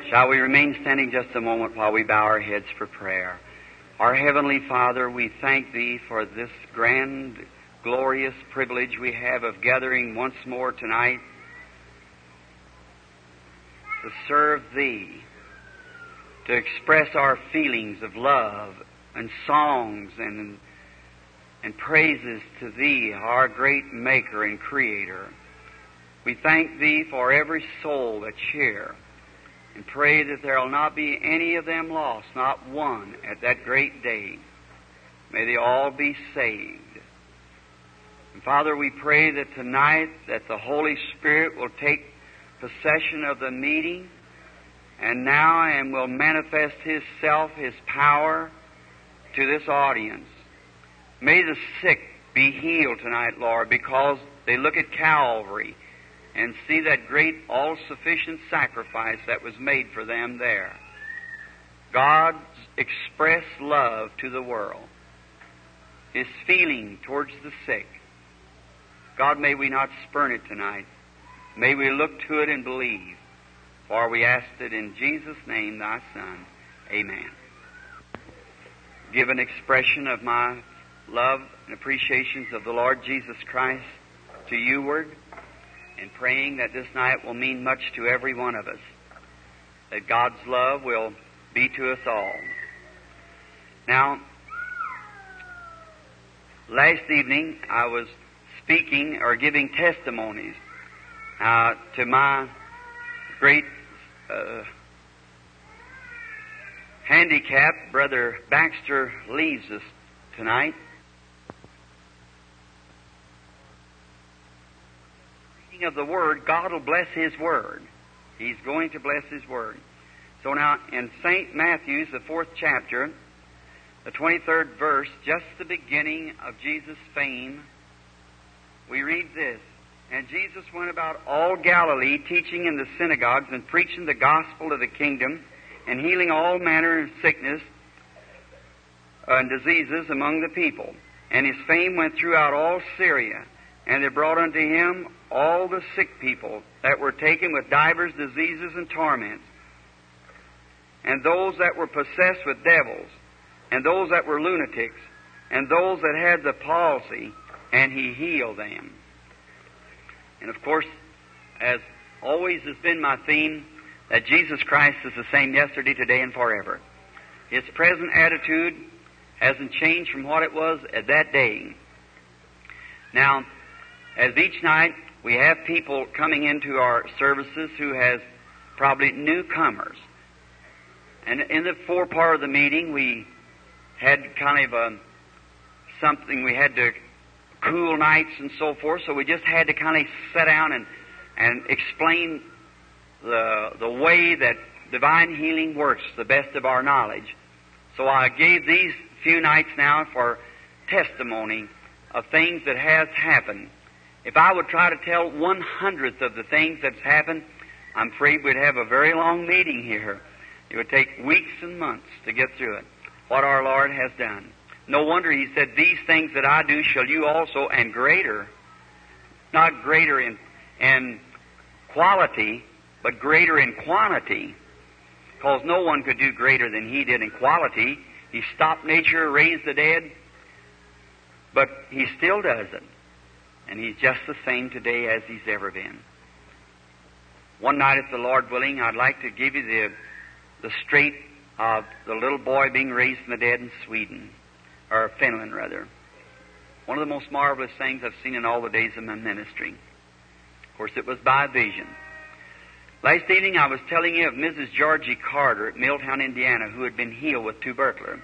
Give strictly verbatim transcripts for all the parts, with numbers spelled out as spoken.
Shall we remain standing just a moment while we bow our heads for prayer? Our Heavenly Father, we thank Thee for this grand, glorious privilege we have of gathering once more tonight to serve Thee, to express our feelings of love and songs and, and praises to Thee, our great Maker and Creator. We thank Thee for every soul that's here, and pray that there will not be any of them lost, not one, at that great day. May they all be saved. And Father, we pray that tonight that the Holy Spirit will take possession of the meeting and now and will manifest His self, His power to this audience. May the sick be healed tonight, Lord, because they look at Calvary and see that great all-sufficient sacrifice that was made for them there. God's expressed love to the world, His feeling towards the sick. God, may we not spurn it tonight. May we look to it and believe. For we ask it in Jesus' name, Thy Son. Amen. Give an expression of my love and appreciations of the Lord Jesus Christ to youward, and praying that this night will mean much to every one of us, that God's love will be to us all. Now, last evening I was speaking or giving testimonies uh, to my great uh, handicap. Brother Baxter leaves us tonight. Of the Word, God will bless His Word. He's going to bless His Word. So now, in Saint Matthew's, the fourth chapter, the twenty-third verse, just the beginning of Jesus' fame, we read this: And Jesus went about all Galilee, teaching in the synagogues and preaching the gospel of the kingdom, and healing all manner of sickness and diseases among the people. And His fame went throughout all Syria, and they brought unto Him all the sick people that were taken with divers diseases and torments, and those that were possessed with devils, and those that were lunatics, and those that had the palsy, and He healed them. And of course, as always has been my theme, that Jesus Christ is the same yesterday, today, and forever. His present attitude hasn't changed from what it was at that day. Now, as each night we have people coming into our services who has probably newcomers. And in the forepart of the meeting, we had kind of a, something, we had to cool nights and so forth, so we just had to kind of sit down and, and explain the, the way that divine healing works to the best of our knowledge. So I gave these few nights now for testimony of things that has happened. If I would try to tell one hundredth of the things that's happened, I'm afraid we'd have a very long meeting here. It would take weeks and months to get through it, what our Lord has done. No wonder He said, These things that I do shall you also, and greater, not greater in, in quality, but greater in quantity, because no one could do greater than He did in quality. He stopped nature, raised the dead, but He still does it. And He's just the same today as He's ever been. One night, if the Lord willing, I'd like to give you the the straight of the little boy being raised from the dead in Sweden, or Finland, rather. One of the most marvelous things I've seen in all the days of my ministry. Of course, it was by vision. Last evening, I was telling you of Missus Georgie Carter at Milltown, Indiana, who had been healed with tuberculosis.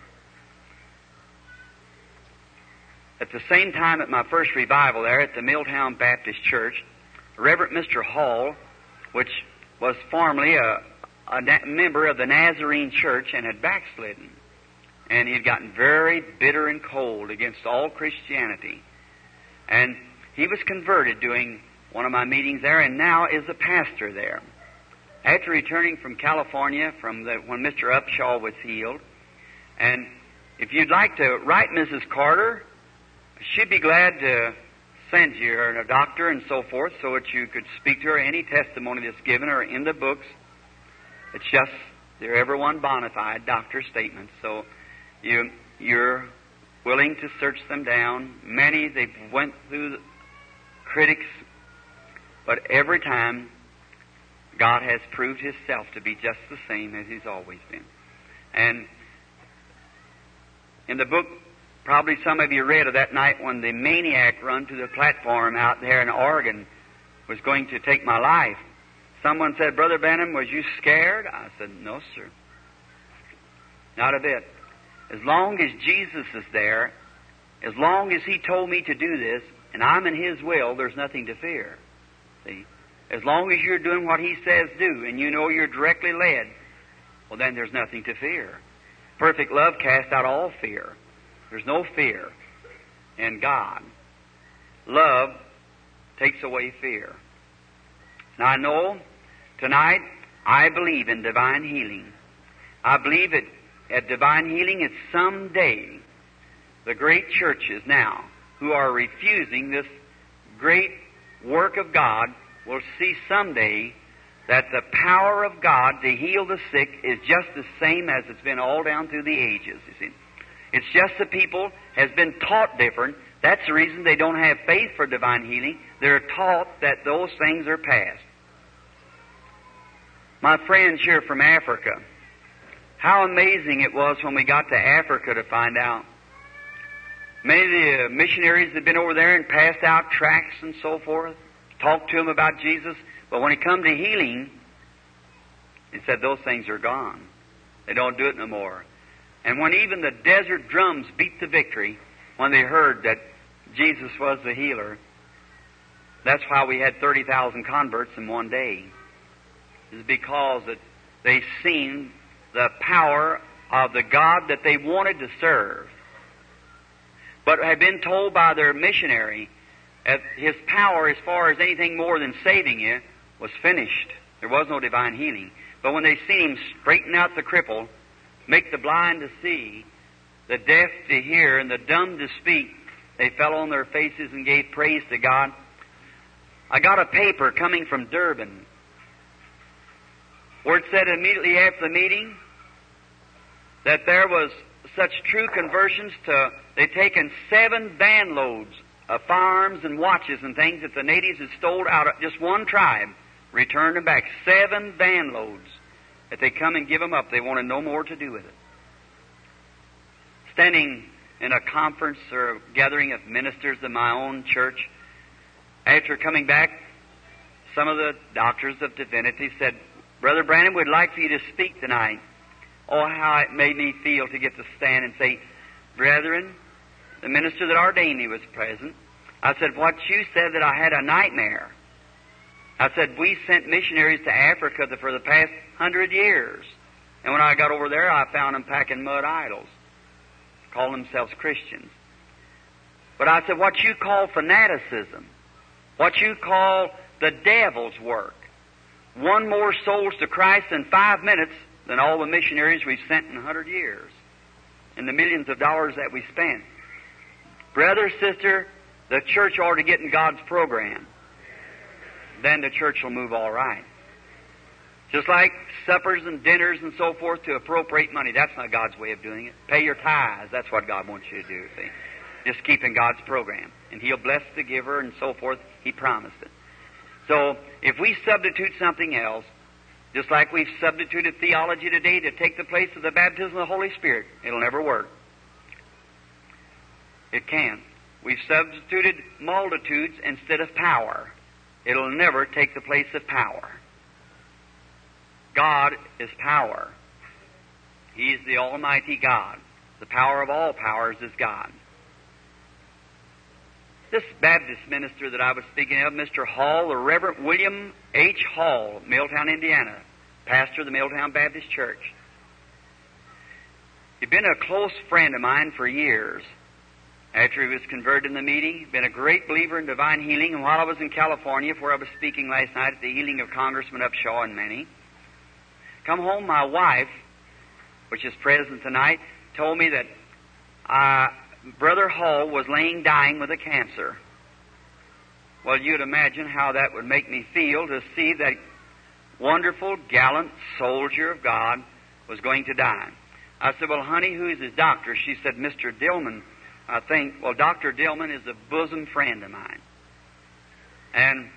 At the same time, at my first revival there at the Milltown Baptist Church, Reverend Mister Hall, which was formerly a, a na- member of the Nazarene Church and had backslidden, and he had gotten very bitter and cold against all Christianity. And he was converted during one of my meetings there, and now is a pastor there. After returning from California, from the, when Mister Upshaw was healed, and if you'd like to write Missus Carter, she'd be glad to send you her a doctor and so forth, so that you could speak to her. Any testimony that's given her in the books It's just they're every one bona fide doctor statements. So you you're willing to search them down. Many they went through the critics, but every time God has proved Himself to be just the same as He's always been. And in the book, probably some of you read of that night when the maniac run to the platform out there in Oregon was going to take my life. Someone said, Brother Branham, was you scared? I said, no, sir. Not a bit. As long as Jesus is there, as long as He told me to do this, and I'm in His will, there's nothing to fear. See? As long as you're doing what He says do, and you know you're directly led, well, then there's nothing to fear. Perfect love casts out all fear. There's no fear in God. Love takes away fear. Now, I know tonight I believe in divine healing. I believe that at divine healing, it's someday the great churches now who are refusing this great work of God will see someday that the power of God to heal the sick is just the same as it's been all down through the ages, you see. It's just the people has been taught different. That's the reason they don't have faith for divine healing. They're taught that those things are past. My friends here from Africa, how amazing it was when we got to Africa to find out. Many of the missionaries had been over there and passed out tracts and so forth, talked to them about Jesus, but when it come to healing, he said those things are gone. They don't do it no more. And when even the desert drums beat the victory, when they heard that Jesus was the healer, that's why we had thirty thousand converts in one day. It's because that they seen the power of the God that they wanted to serve, but had been told by their missionary that His power, as far as anything more than saving you, was finished. There was no divine healing. But when they seen Him straighten out the cripple, make the blind to see, the deaf to hear, and the dumb to speak, they fell on their faces and gave praise to God. I got a paper coming from Durban where it said immediately after the meeting that there was such true conversions to, they'd taken seven van loads of firearms and watches and things that the natives had stole out of just one tribe, returned them back. Seven van loads. That they come and give them up. They wanted no more to do with it. Standing in a conference or a gathering of ministers of my own church, after coming back, some of the doctors of divinity said, Brother Branham, we'd like for you to speak tonight. Oh, how it made me feel to get to stand and say, Brethren, the minister that ordained me was present. I said, what you said that I had a nightmare. I said, we sent missionaries to Africa for the past hundred years. And when I got over there, I found them packing mud idols, calling themselves Christians. But I said, what you call fanaticism, what you call the devil's work, won more souls to Christ in five minutes than all the missionaries we've sent in a hundred years, and the millions of dollars that we spent. Brother, sister, the church ought to get in God's program. Then the church will move all right. Just like suppers and dinners and so forth to appropriate money. That's not God's way of doing it. Pay your tithes. That's what God wants you to do, see. Just keep in God's program. And He'll bless the giver and so forth. He promised it. So, if we substitute something else, just like we've substituted theology today to take the place of the baptism of the Holy Spirit, it'll never work. It can't. We've substituted multitudes instead of power. It'll never take the place of power. God is power. He is the Almighty God. The power of all powers is God. This Baptist minister that I was speaking of, Mister Hall, the Reverend William H. Hall, Milltown, Indiana, pastor of the Milltown Baptist Church. He'd been a close friend of mine for years. After he was converted in the meeting, he'd been a great believer in divine healing. And while I was in California, where I was speaking last night at the healing of Congressman Upshaw and many, come home, my wife, which is present tonight, told me that uh, Brother Hall was laying dying with a cancer. Well, you'd imagine how that would make me feel to see that wonderful, gallant soldier of God was going to die. I said, well, honey, who is his doctor? She said, Mister Dillman, I think. Well, Doctor Dillman is a bosom friend of mine. And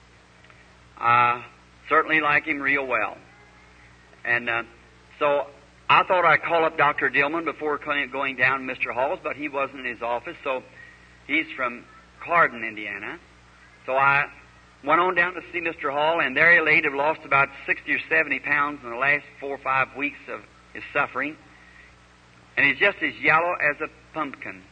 I certainly like him real well. And uh, so I thought I'd call up Doctor Dillman before going down to Mister Hall's, but he wasn't in his office, so he's from Cardin, Indiana. So I went on down to see Mister Hall, and there he lay, had lost about sixty or seventy pounds in the last four or five weeks of his suffering. And he's just as yellow as a pumpkin.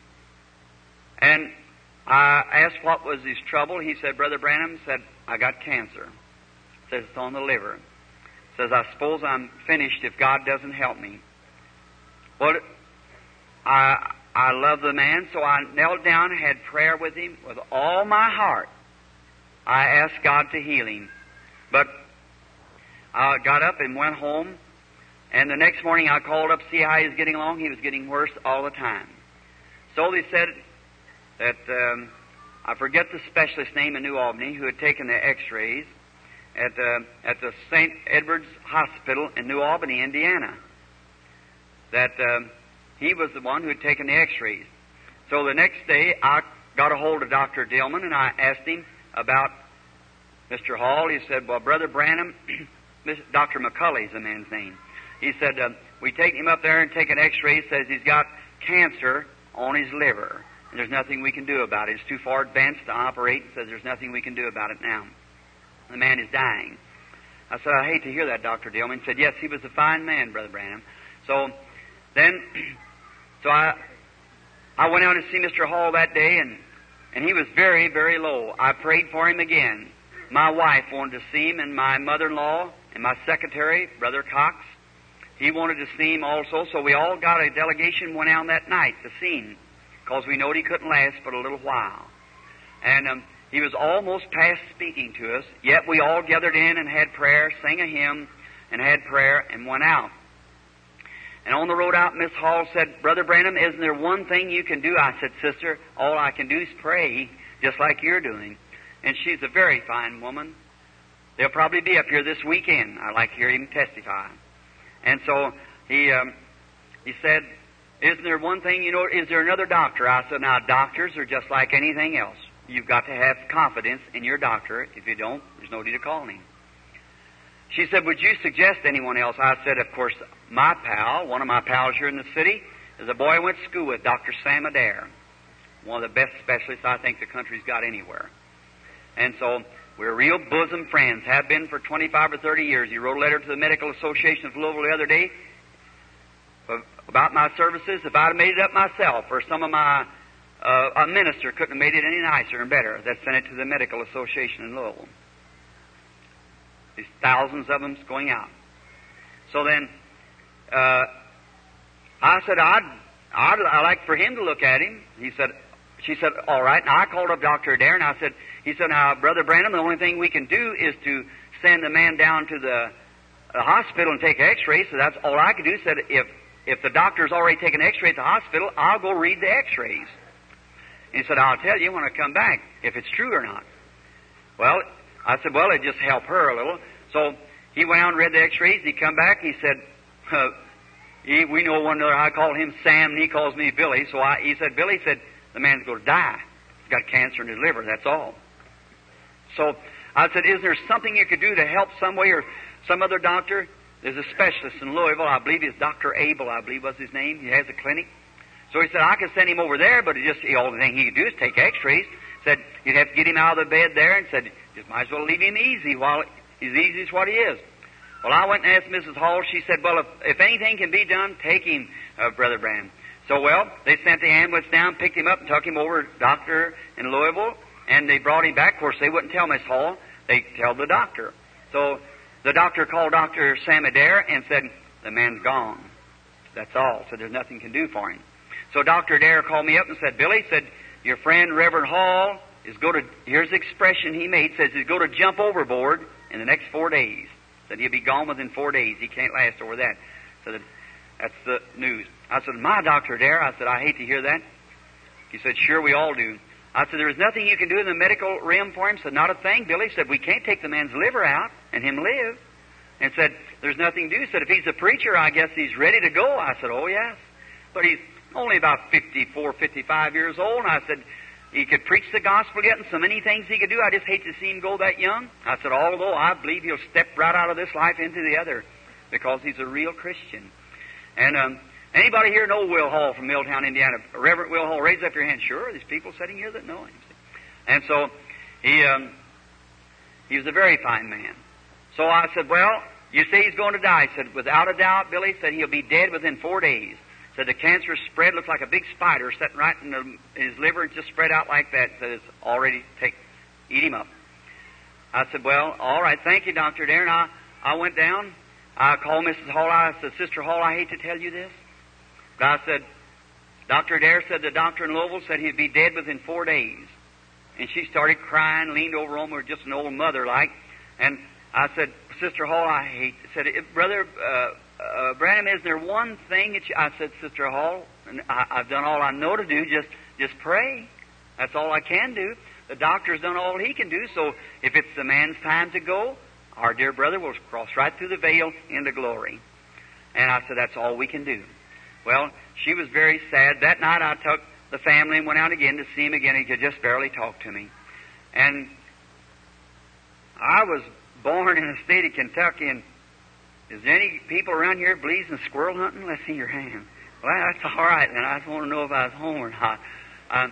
And I asked what was his trouble. He said, Brother Branham, said, I got cancer. Says it's on the liver. Says, I suppose I'm finished if God doesn't help me. Well, I I love the man, so I knelt down and had prayer with him with all my heart. I asked God to heal him. But I got up and went home, and the next morning I called up to see how he was getting along. He was getting worse all the time. So they said that, um, I forget the specialist's name in New Albany, who had taken the x-rays at, uh, at the Saint Edward's Hospital in New Albany, Indiana. That um, he was the one who had taken the x-rays. So the next day I got a hold of Doctor Dillman, and I asked him about Mister Hall. He said, well, Brother Branham, Doctor McCulley's the man's name. He said, uh, we take him up there and take an x-ray. Says he's got cancer on his liver, and there's nothing we can do about it. It's too far advanced to operate, and says there's nothing we can do about it now. The man is dying. I said, I hate to hear that, Doctor Dillman. He said, yes, he was a fine man, Brother Branham. So then, so I I went out to see Mister Hall that day, and, and he was very, very low. I prayed for him again. My wife wanted to see him, and my mother-in-law and my secretary, Brother Cox, he wanted to see him also. So we all got a delegation, went out that night to see him, because we knowed he couldn't last but a little while. And um, he was almost past speaking to us, yet we all gathered in and had prayer, sang a hymn, and had prayer, and went out. And on the road out, Miss Hall said, Brother Branham, isn't there one thing you can do? I said, Sister, all I can do is pray, just like you're doing. And she's a very fine woman. They'll probably be up here this weekend. I'd like to hear him testify. And so he um, he said, isn't there one thing, you know, is there another doctor? I said, now, doctors are just like anything else. You've got to have confidence in your doctor. If you don't, there's no need to call him. She said, would you suggest anyone else? I said, of course, my pal, one of my pals here in the city, is a boy I went to school with, Doctor Sam Adair, one of the best specialists I think the country's got anywhere. And so we're real bosom friends, have been for twenty-five or thirty years. He wrote a letter to the Medical Association of Louisville the other day about my services. If I'd have made it up myself, or some of my, uh, a minister couldn't have made it any nicer and better, that sent it to the Medical Association in Louisville. There's thousands of them going out. So then, uh, I said, I'd, I'd, I'd like for him to look at him. He said, she said, all right. And I called up Doctor Adair, and I said, he said, now, Brother Branham, the only thing we can do is to send the man down to the, the hospital and take an x-ray. So that's all I could do. He said, if, if the doctor's already taken an x-ray at the hospital, I'll go read the x-rays. And he said, I'll tell you when I come back if it's true or not. Well, I said, well, it'd just help her a little. So he went out and read the x-rays. He come back. He said, uh, he, we know one another. I call him Sam, and he calls me Billy. So I, he said, Billy said, the man's going to die. He's got cancer in his liver, that's all. So I said, is there something you could do to help some way, or some other doctor? There's a specialist in Louisville. I believe he's Doctor Abel, I believe was his name. He has a clinic. So he said, I could send him over there, but it just the only thing he could do is take x-rays. Said, you'd have to get him out of the bed there, and said, just might as well leave him easy while he's easy as what he is. Well, I went and asked Missus Hall. She said, well, if, if anything can be done, take him, uh, Brother Branham. So, well, they sent the ambulance down, picked him up, and took him over to a doctor in Louisville, and they brought him back. Of course, they wouldn't tell Miss Hall. They tell the doctor. So the doctor called Doctor Sam Adair and said, the man's gone. That's all. So there's nothing can do for him. So Doctor Adair called me up and said, Billy, said, your friend Reverend Hall is going to, here's the expression he made, says he's going to jump overboard in the next four days. Said he'll be gone within four days. He can't last over that. So that, that's the news. I said, my Doctor Adair, I said, I hate to hear that. He said, sure, we all do. I said, there is nothing you can do in the medical realm for him. He said, not a thing, Billy. He said, we can't take the man's liver out and him live. and said, there's nothing to do. He said, if he's a preacher, I guess he's ready to go. I said, oh, yes. But he's only about fifty-four, fifty-five years old. And I said, he could preach the gospel yet, and so many things he could do. I just hate to see him go that young. I said, although I believe he'll step right out of this life into the other, because he's a real Christian. And um, anybody here know Will Hall from Milltown, Indiana? Reverend Will Hall, raise up your hand. Sure, there's people sitting here that know him. And so he um, he was a very fine man. So I said, well, you say he's going to die. He said, without a doubt, Billy said he'll be dead within four days. Said the cancer spread, looks like a big spider sitting right in, the, in his liver and just spread out like that. Said it's already take eat him up. I said, well, all right, thank you, Doctor Adair. And I, I went down. I called Missus Hall. I said, Sister Hall, I hate to tell you this, but I said, Doctor Adair said the doctor in Louisville said he'd be dead within four days. And she started crying, leaned over on me, just an old mother like. And I said, Sister Hall, I hate. Said, Brother uh, uh, Branham, is there one thing that you... I said, Sister Hall, and I, I've done all I know to do. Just, just pray. That's all I can do. The doctor's done all he can do. So if it's the man's time to go, our dear brother will cross right through the veil into glory. And I said, that's all we can do. Well, she was very sad. That night I took the family and went out again to see him again. He could just barely talk to me. And I was born in the state of Kentucky, and is there any people around here believes in squirrel hunting? Let's see your hand. Well, that's all right, and I just want to know if I was home or not. Uh,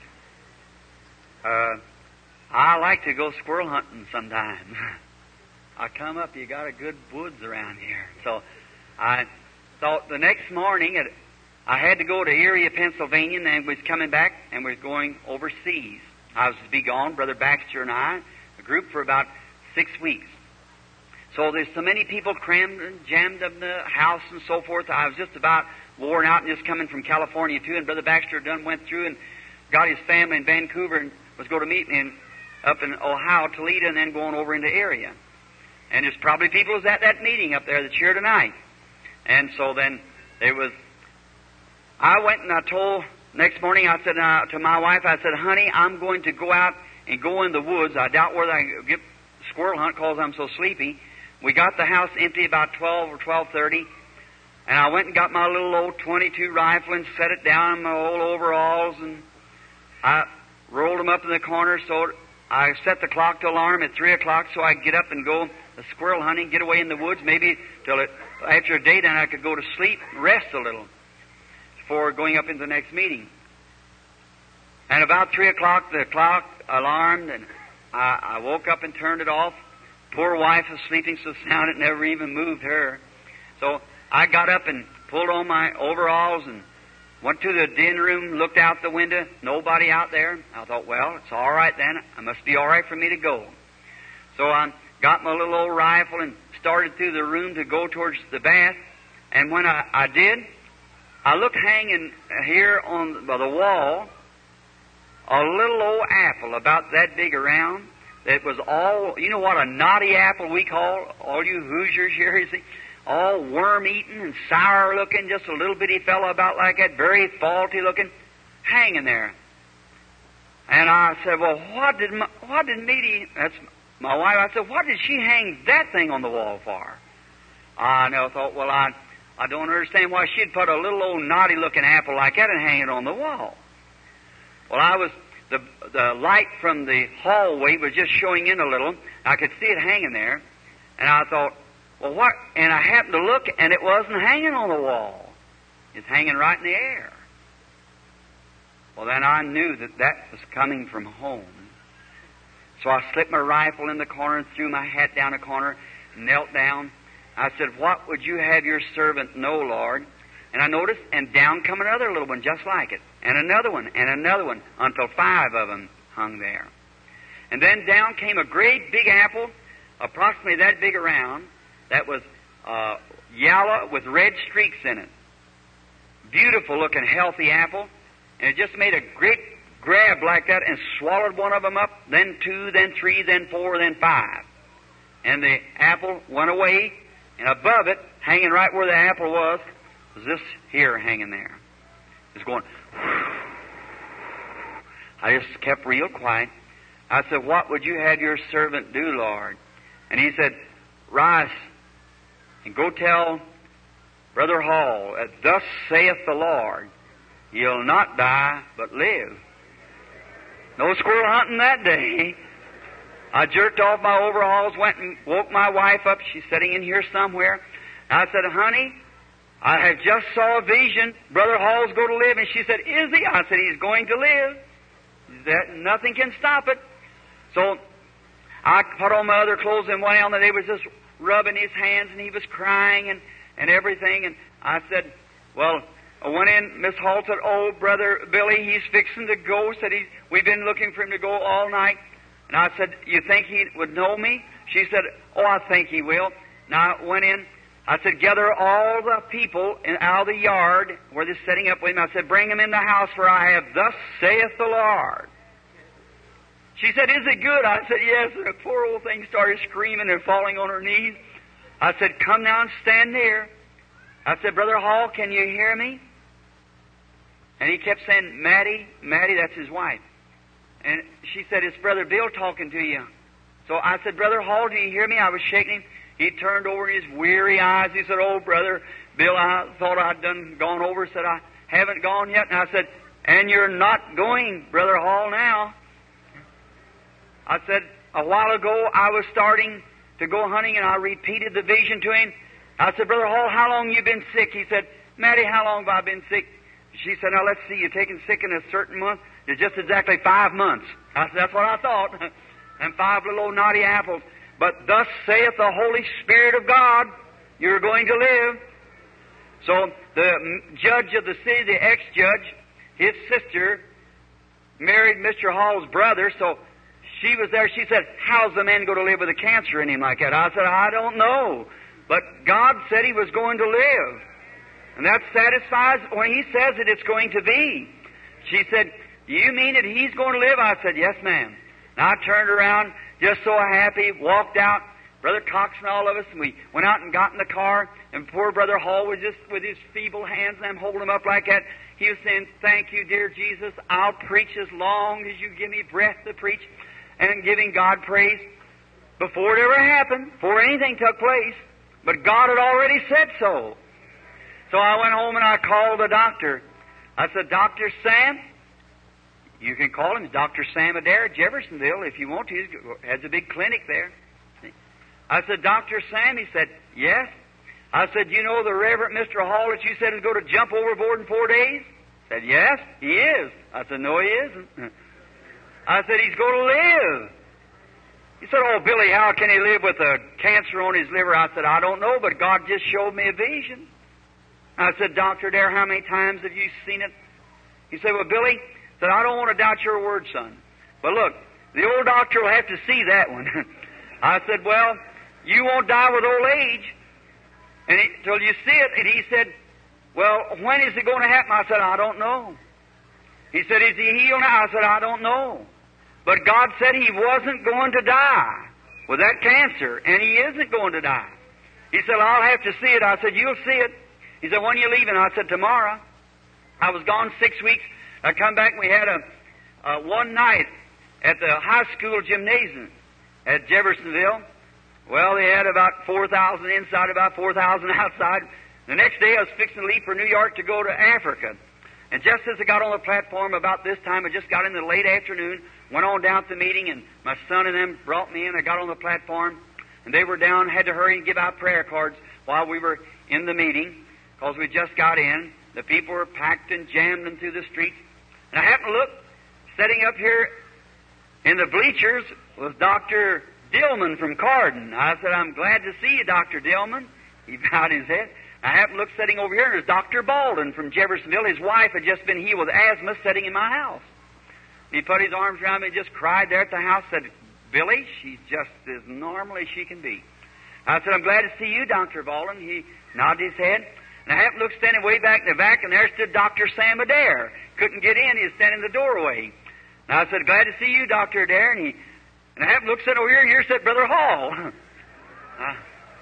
uh, I like to go squirrel hunting sometimes. I come up, you got a good woods around here. So I thought the next morning it, I had to go to Erie, Pennsylvania, and was coming back and was going overseas. I was to be gone, Brother Baxter and I, a group for about six weeks. So there's so many people crammed and jammed up in the house and so forth. I was just about worn out and just coming from California too. And Brother Baxter done went through and got his family in Vancouver and was going to meet me in, up in Ohio, Toledo, and then going over into area. And there's probably people who's at that meeting up there that's here tonight. And so then there was, I went and I told, next morning I said uh, to my wife, I said, honey, I'm going to go out and go in the woods. I doubt whether I can get squirrel hunt because I'm so sleepy. We got the house empty about twelve or twelve thirty, and I went and got my little old twenty-two rifle and set it down in my old overalls, and I rolled them up in the corner. So I set the clock to alarm at three o'clock so I could get up and go the squirrel hunting, get away in the woods, maybe till it, after a day, then I could go to sleep and rest a little before going up into the next meeting. And about three o'clock, the clock alarmed, and I, I woke up and turned it off. Poor wife was sleeping so sound it never even moved her. So I got up and pulled on my overalls and went to the din room, looked out the window, nobody out there. I thought, well, it's all right then. It must be all right for me to go. So I got my little old rifle and started through the room to go towards the bath. And when I, I did, I looked hanging here on by the wall a little old apple about that big around. It was all, you know what a knotty apple we call, all you Hoosiers here, you see, all worm-eaten and sour-looking, just a little bitty fellow about like that, very faulty-looking, hanging there. And I said, well, what did my, what did Meady, that's my wife, I said, what did she hang that thing on the wall for? I never thought, well, I, I don't understand why she'd put a little old knotty-looking apple like that and hang it on the wall. Well, I was... The, the light from the hallway was just showing in a little. I could see it hanging there. And I thought, well, what? And I happened to look, and it wasn't hanging on the wall. It's hanging right in the air. Well, then I knew that that was coming from home. So I slipped my rifle in the corner and threw my hat down the corner, knelt down. I said, what would you have your servant know, Lord? And I noticed, and down come another little one just like it, and another one, and another one, until five of them hung there. And then down came a great big apple, approximately that big around, that was uh, yellow with red streaks in it. Beautiful looking, healthy apple, and it just made a great grab like that and swallowed one of them up, then two, then three, then four, then five. And the apple went away, and above it, hanging right where the apple was, was this here hanging there. It's going, I just kept real quiet. I said, what would you have your servant do, Lord? And he said, rise, and go tell Brother Hall that thus saith the Lord, he'll not die, but live. No squirrel hunting that day. I jerked off my overalls, went and woke my wife up. She's sitting in here somewhere. I said, honey, I have just saw a vision. Brother Hall's going to live. And she said, is he? I said, he's going to live. That nothing can stop it. So I put on my other clothes and went out, and they was just rubbing his hands, and he was crying and, and everything. And I said, well, I went in. Miss Hall said, oh, Brother Billy, he's fixing to go. Said he's, we've been looking for him to go all night. And I said, you think he would know me? She said, oh, I think he will. Now I went in. I said, gather all the people in, out of the yard where they're setting up with him. I said, bring them in the house, for I have thus saith the Lord. She said, is it good? I said, yes. And the poor old thing started screaming and falling on her knees. I said, come now and stand near. I said, Brother Hall, can you hear me? And he kept saying, Maddie, Maddie, that's his wife. And she said, it's Brother Bill talking to you. So I said, Brother Hall, do you hear me? I was shaking him. He turned over in his weary eyes. He said, oh, Brother Bill, I thought I'd done gone over. Said, I haven't gone yet. And I said, and you're not going, Brother Hall, now. I said, a while ago I was starting to go hunting, and I repeated the vision to him. I said, Brother Hall, how long you been sick? He said, Maddie, how long have I been sick? She said, now let's see, you're taking sick in a certain month. It's just exactly five months. I said, that's what I thought. And five little old naughty apples. But thus saith the Holy Spirit of God, you're going to live. So the judge of the city, the ex-judge, his sister, married Mister Hall's brother, so she was there. She said, how's the man going to live with a cancer in him like that? I said, I don't know. But God said he was going to live. And that satisfies, when he says it, it's going to be. She said, you mean that he's going to live? I said, yes, ma'am. And I turned around, just so happy, walked out, Brother Cox and all of us, and we went out and got in the car, and poor Brother Hall was just with his feeble hands, and I'm holding him up like that. He was saying, thank you, dear Jesus. I'll preach as long as you give me breath to preach, and giving God praise before it ever happened, before anything took place. But God had already said so. So I went home and I called the doctor. I said, Doctor Sam, you can call him Doctor Sam Adair at Jeffersonville if you want to. He has a big clinic there. I said, Doctor Sam? He said, yes. I said, you know the Reverend Mister Hall that you said is going to jump overboard in four days? He said, yes, he is. I said, no, he isn't. I said, he's going to live. He said, oh, Billy, how can he live with a cancer on his liver? I said, I don't know, but God just showed me a vision. I said, Doctor Adair, how many times have you seen it? He said, well, Billy, said, I don't want to doubt your word, son. But look, the old doctor will have to see that one. I said, well, you won't die with old age and until you see it. And he said, well, when is it going to happen? I said, I don't know. He said, is he healed now? I said, I don't know. But God said he wasn't going to die with that cancer, and he isn't going to die. He said, I'll have to see it. I said, you'll see it. He said, when are you leaving? I said, tomorrow. I was gone six weeks. I come back and we had a uh, one night at the high school gymnasium at Jeffersonville. Well, they had about four thousand inside, about four thousand outside. The next day I was fixing to leave for New York to go to Africa. And just as I got on the platform about this time, I just got in the late afternoon, went on down to the meeting, and my son and them brought me in. I got on the platform, and they were down, had to hurry and give out prayer cards while we were in the meeting, because we just got in. The people were packed and jammed into the streets. And I happened to look, sitting up here in the bleachers was Doctor Dillman from Cardin. I said, I'm glad to see you, Doctor Dillman. He bowed his head. I happened to look sitting over here, and there's Doctor Baldwin from Jeffersonville. His wife had just been healed with asthma, sitting in my house. He put his arms around me and just cried there at the house, said, Billy, she's just as normal as she can be. I said, I'm glad to see you, Doctor Baldwin. He nodded his head. And I happened to look standing way back in the back, and there stood Doctor Sam Adair. Couldn't get in. He was standing in the doorway. And I said, glad to see you, Doctor Adair. And, he, and I happened to look sitting over here, and here sat Brother Hall. uh,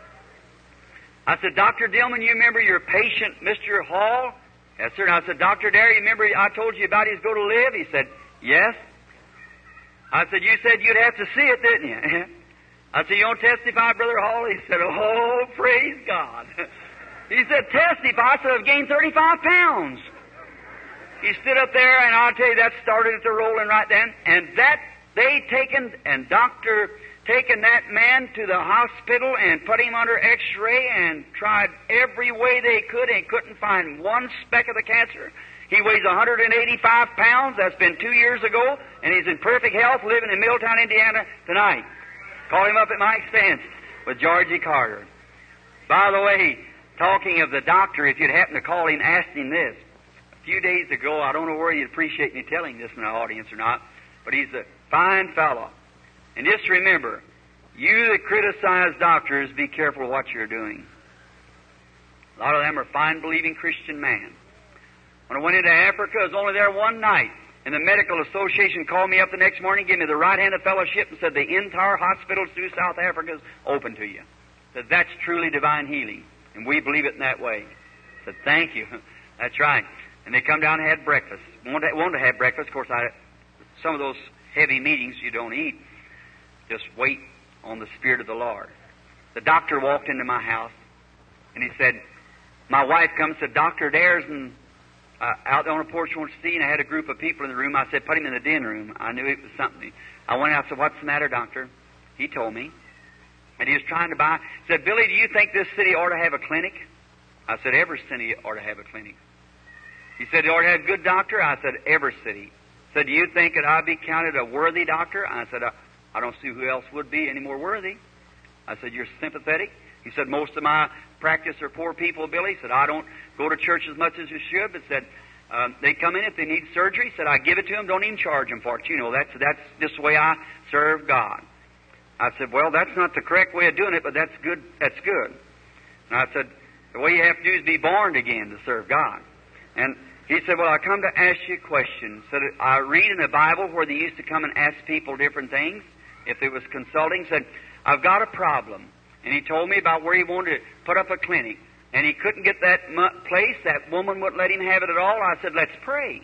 I said, Doctor Dillman, you remember your patient, Mister Hall? Yes, sir. And I said, Doctor Adair, you remember I told you about he's going to live? He said, yes. I said, you said you'd have to see it, didn't you? I said, you don't testify, Brother Hall? He said, oh, praise God. He said, testify. I said, I've gained thirty-five pounds. He stood up there, and I'll tell you, that started it to rolling right then. And that, they taken, and Doctor taken that man to the hospital and put him under x-ray and tried every way they could and couldn't find one speck of the cancer. He weighs one hundred eighty-five pounds. That's been two years ago, and he's in perfect health, living in Milltown, Indiana, tonight. Call him up at my expense with Georgie Carter. By the way, talking of the doctor, if you'd happen to call him, ask him this. A few days ago, I don't know whether you'd appreciate me telling this in the audience or not, but he's a fine fellow. And just remember, you that criticize doctors, be careful what you're doing. A lot of them are fine, believing Christian men. When I went into Africa, I was only there one night. And the medical association called me up the next morning, gave me the right hand of fellowship, and said the entire hospitals through South Africa is open to you. Said that's truly divine healing, and we believe it in that way. Said thank you. That's right. And they come down and had breakfast. Wanted to, wanted to have breakfast. Of course, I, some of those heavy meetings you don't eat. Just wait on the Spirit of the Lord. The doctor walked into my house, and he said, my wife comes and said, Doctor Dares and Uh, out on the porch, wants to see, and I had a group of people in the room. I said, put him in the den room. I knew it was something. I went out and said, what's the matter, doctor? He told me. And he was trying to buy. He said, Billy, do you think this city ought to have a clinic? I said, every city ought to have a clinic. He said, it ought to have a good doctor? I said, every city. He said, do you think that I'd be counted a worthy doctor? I said, I, I don't see who else would be any more worthy. I said, you're sympathetic? He said, most of my practice are poor people, Billy. He said, I don't go to church as much as you should, but said, um, they come in if they need surgery. He said, I give it to them, don't even charge them for it. You know, that's, that's just the way I serve God. I said, well, that's not the correct way of doing it, but that's good, that's good. And I said, the way you have to do is be born again to serve God. And he said, well, I come to ask you a question. Said, I read in the Bible where they used to come and ask people different things. If it was consulting, said, I've got a problem. And he told me about where he wanted to put up a clinic. And he couldn't get that place. That woman wouldn't let him have it at all. I said, let's pray.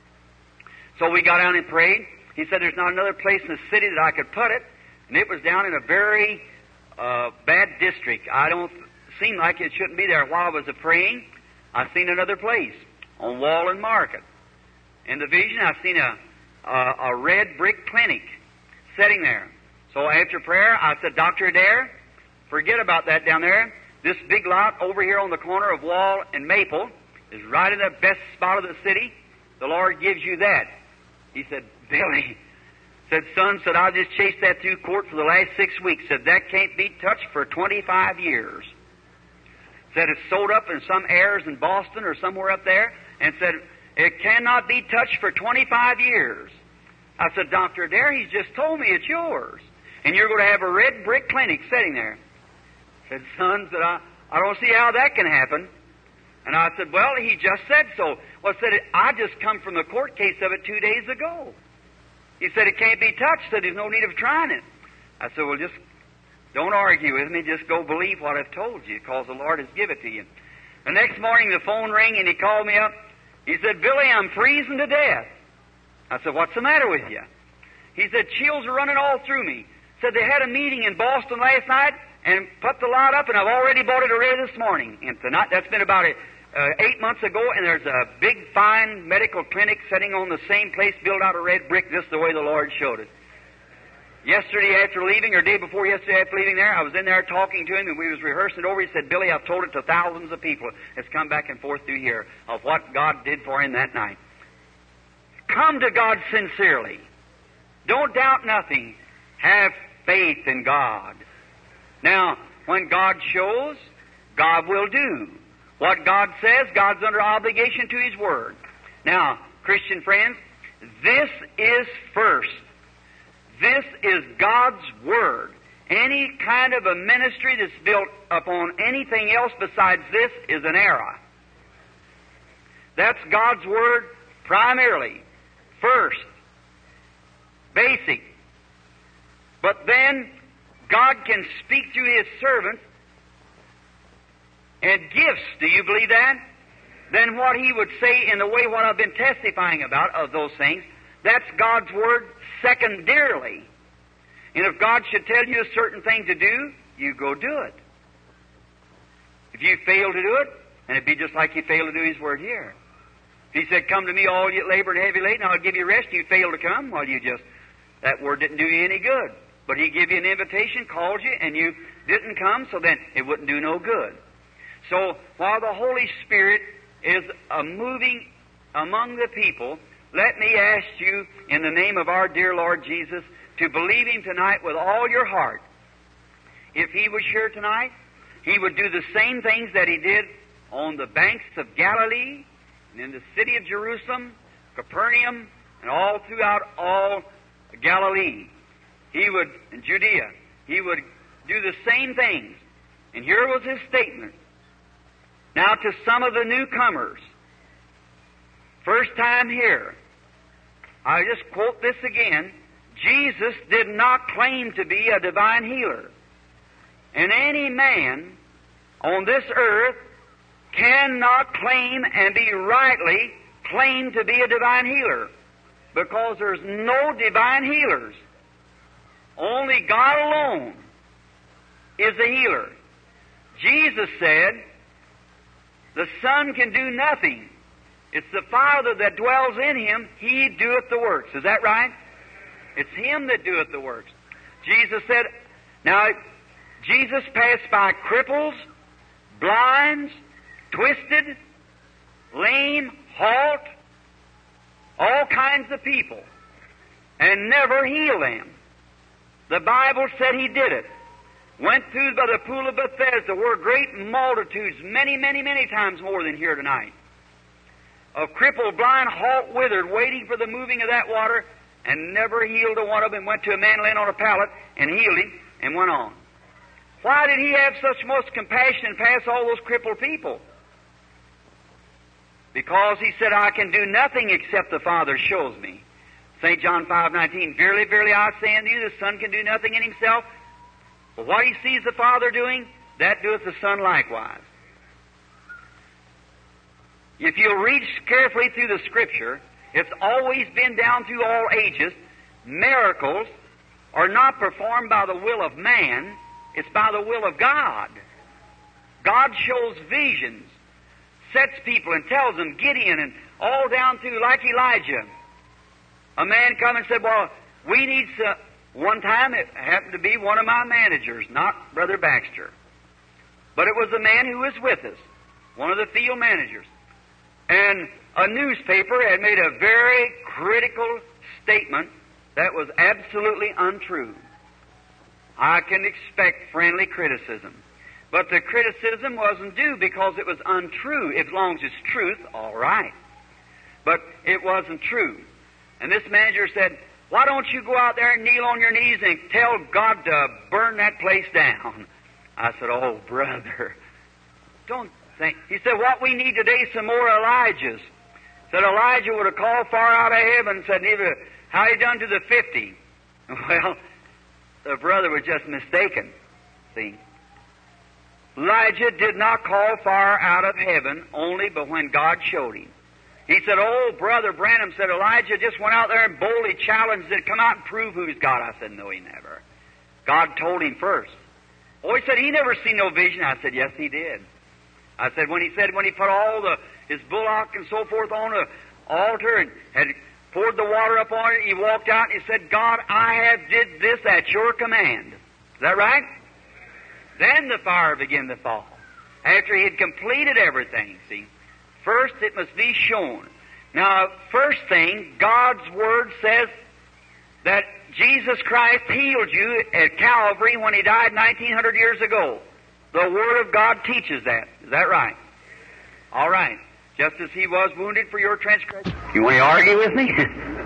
So we got down and prayed. He said, there's not another place in the city that I could put it. And it was down in a very uh, bad district. I don't seem like it shouldn't be there. While I was praying, I seen another place on Wall and Market. In the vision, I seen a, a, a red brick clinic sitting there. So after prayer, I said, Doctor Adair, forget about that down there. This big lot over here on the corner of Wall and Maple is right in the best spot of the city. The Lord gives you that. He said, Billy, said, son, said, I just chased that through court for the last six weeks. Said, that can't be touched for twenty-five years. Said, it's sold up in some heirs in Boston or somewhere up there. And said, it cannot be touched for twenty-five years. I said, Doctor Adair, he's just told me it's yours. And you're going to have a red brick clinic sitting there. Said, son, said, I, I don't see how that can happen. And I said, well, he just said so. Well, said, I just come from the court case of it two days ago. He said, it can't be touched, said, there's no need of trying it. I said, well, just don't argue with me. Just go believe what I've told you, because the Lord has given it to you. The next morning, the phone rang, and he called me up. He said, Billy, I'm freezing to death. I said, what's the matter with you? He said, chills are running all through me. Said, they had a meeting in Boston last night and put the lot up, and I've already bought it already this morning. And tonight, that's been about uh, eight months ago, and there's a big, fine medical clinic sitting on the same place built out of red brick, just the way the Lord showed it. Yesterday after leaving, or day before yesterday after leaving there, I was in there talking to him, and we was rehearsing it over. He said, Billy, I've told it to thousands of people that's come back and forth through here of what God did for him that night. Come to God sincerely. Don't doubt nothing. Have faith in God. Now, when God shows, God will do. What God says, God's under obligation to His Word. Now, Christian friends, this is first. This is God's Word. Any kind of a ministry that's built upon anything else besides this is an error. That's God's Word primarily. First. Basic. But then, God can speak through His servants and gifts. Do you believe that? Then what He would say in the way what I've been testifying about of those things, that's God's Word secondarily. And if God should tell you a certain thing to do, you go do it. If you fail to do it, and it'd be just like you fail to do His Word here. If He said, come to me all you labor and heavy laden, I'll give you rest, you fail to come, well, you just, that Word didn't do you any good. But He gave you an invitation, called you, and you didn't come, so then it wouldn't do no good. So, while the Holy Spirit is a moving among the people, let me ask you, in the name of our dear Lord Jesus, to believe Him tonight with all your heart. If He was here tonight, He would do the same things that He did on the banks of Galilee, and in the city of Jerusalem, Capernaum, and all throughout all Galilee. He would, in Judea, He would do the same things. And here was His statement. Now to some of the newcomers, first time here, I just quote this again. Jesus did not claim to be a divine healer. And any man on this earth cannot claim and be rightly claimed to be a divine healer, because there's no divine healers. Only God alone is the healer. Jesus said, the Son can do nothing. It's the Father that dwells in Him. He doeth the works. Is that right? It's Him that doeth the works. Jesus said, now, Jesus passed by cripples, blinds, twisted, lame, halt, all kinds of people, and never healed them. The Bible said He did it. Went through by the pool of Bethesda, where great multitudes, many, many, many times more than here tonight, of crippled, blind, halt, withered, waiting for the moving of that water, and never healed a one of them. Went to a man laying on a pallet and healed him and went on. Why did He have such much compassion and pass all those crippled people? Because He said, I can do nothing except the Father shows me. Saint John five nineteen, verily, verily, I say unto you, the Son can do nothing in Himself. But what He sees the Father doing, that doeth the Son likewise. If you'll read carefully through the Scripture, it's always been down through all ages. Miracles are not performed by the will of man, it's by the will of God. God shows visions, sets people and tells them, Gideon, and all down through, like Elijah. A man come and said, well, we need some. One time it happened to be one of my managers, not Brother Baxter. But it was a man who was with us, one of the field managers. And a newspaper had made a very critical statement that was absolutely untrue. I can expect friendly criticism. But the criticism wasn't due because it was untrue. As long as it's truth, all right. But it wasn't true. And this manager said, why don't you go out there and kneel on your knees and tell God to burn that place down? I said, oh, brother, don't think. He said, what we need today is some more Elijahs. Said Elijah would have called far out of heaven and said, how you done to the fifty? Well, the brother was just mistaken. See? Elijah did not call far out of heaven only but when God showed him. He said, oh, Brother Branham said Elijah just went out there and boldly challenged it. Come out and prove who's God. I said, no, he never. God told him first. Oh, he said he never seen no vision. I said, yes, he did. I said, when he said, when he put all the, his bullock and so forth on the altar and had poured the water up on it, he walked out and he said, God, I have did this at your command. Is that right? Then the fire began to fall. After he had completed everything, see. First, it must be shown. Now, first thing, God's Word says that Jesus Christ healed you at Calvary when He died nineteen hundred years ago. The Word of God teaches that. Is that right? All right. Just as He was wounded for your transgression. You want to argue with me?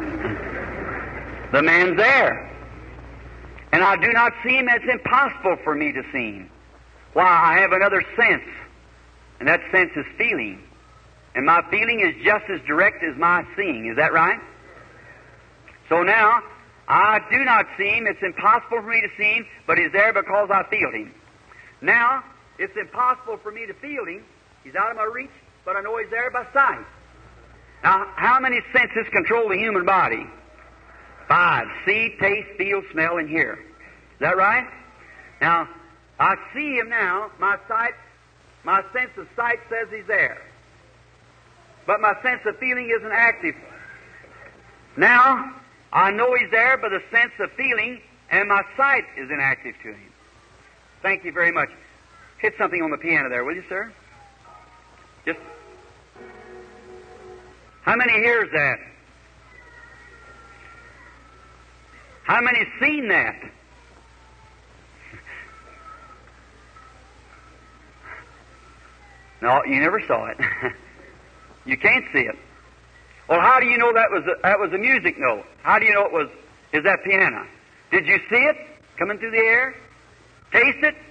The man's there. And I do not see Him. It's impossible for me to see Him. Why? I have another sense. And that sense is feeling. And my feeling is just as direct as my seeing. Is that right? So now, I do not see Him. It's impossible for me to see Him, but He's there because I feel Him. Now, it's impossible for me to feel Him. He's out of my reach, but I know He's there by sight. Now, how many senses control the human body? Five. See, taste, feel, smell, and hear. Is that right? Now, I see Him now. My sight, my sense of sight says He's there. But my sense of feeling isn't active. Now, I know He's there, but the sense of feeling and my sight is inactive to Him. Thank you very much. Hit something on the piano there, will you, sir? Just. How many hears that? How many seen that? No, you never saw it. You can't see it. Well, how do you know that was a, that was a music note? How do you know it was is that piano? Did you see it coming through the air? Taste it?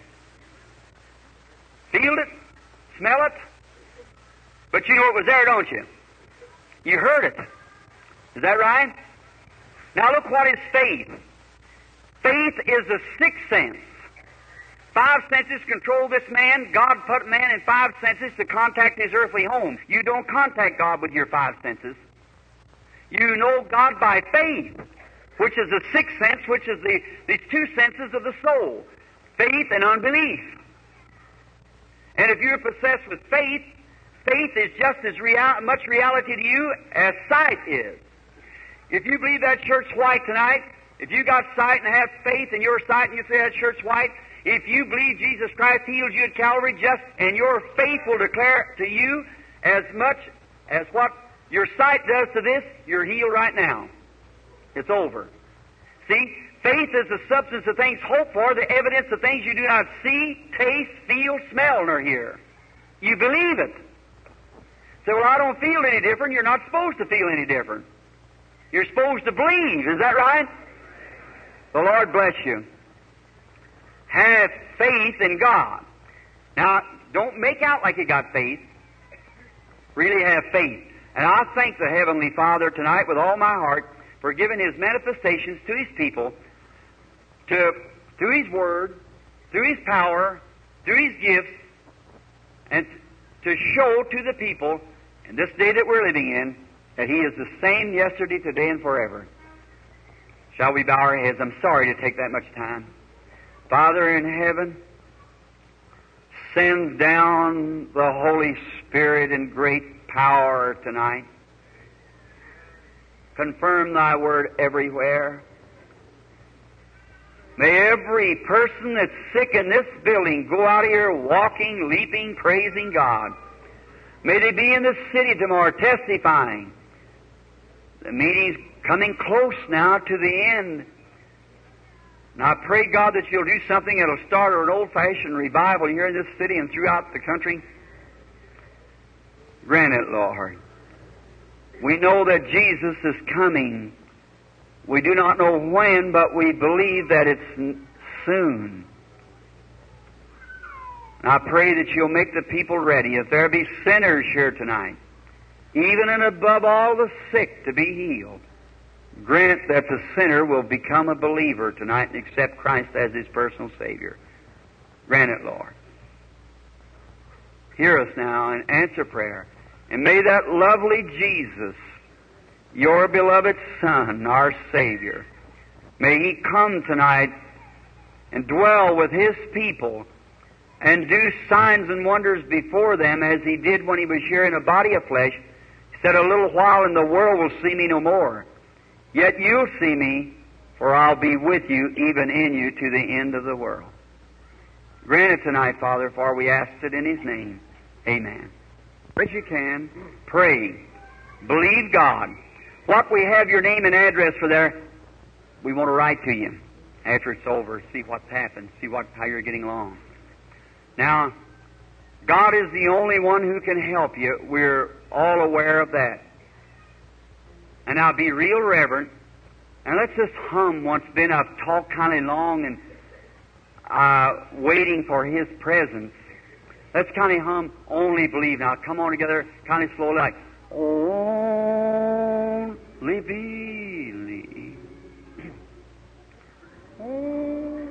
Feel it? Smell it? But you know it was there, don't you? You heard it. Is that right? Now look what is faith. Faith is the sixth sense. Five senses control this man. God put man in five senses to contact his earthly home. You don't contact God with your five senses. You know God by faith, which is the sixth sense, which is the these two senses of the soul, faith and unbelief. And if you're possessed with faith, faith is just as real, much reality to you as sight is. If you believe that shirt's white tonight, if you got sight and have faith in your sight and you say that shirt's white, if you believe Jesus Christ healed you at Calvary, just and your faith will declare to you as much as what your sight does to this, you're healed right now. It's over. See, faith is the substance of things hoped for, the evidence of things you do not see, taste, feel, smell, nor hear. You believe it. Say, well, I don't feel any different. You're not supposed to feel any different. You're supposed to believe. Is that right? The Lord bless you. Have faith in God. Now, don't make out like you got faith. Really have faith. And I thank the Heavenly Father tonight with all my heart for giving His manifestations to His people, to through His Word, through His power, through His gifts, and to show to the people in this day that we're living in that He is the same yesterday, today, and forever. Shall we bow our heads? I'm sorry to take that much time. Father in heaven, send down the Holy Spirit in great power tonight. Confirm Thy Word everywhere. May every person that's sick in this building go out of here walking, leaping, praising God. May they be in the city tomorrow testifying. The meeting's coming close now to the end. And I pray, God, that You'll do something that'll start an old-fashioned revival here in this city and throughout the country. Grant it, Lord. We know that Jesus is coming. We do not know when, but we believe that it's soon. And I pray that You'll make the people ready. If there be sinners here tonight, even and above all the sick to be healed, grant that the sinner will become a believer tonight and accept Christ as his personal Savior. Grant it, Lord. Hear us now and answer prayer. And may that lovely Jesus, Your beloved Son, our Savior, may He come tonight and dwell with His people and do signs and wonders before them as He did when He was here in a body of flesh. He said, a little while and the world will see me no more. Yet you'll see me, for I'll be with you, even in you, to the end of the world. Grant it tonight, Father, for we ask it in His name. Amen. As you can, pray. Believe God. What we have your name and address for there, we want to write to you after it's over, see what's happened, see what how you're getting along. Now, God is the only one who can help you. We're all aware of that. And now be real reverent, and let's just hum what's been. I've talked kind of long and uh, waiting for His presence. Let's kind of hum, only believe. Now come on together, kind of slowly, like, only believe. Oh.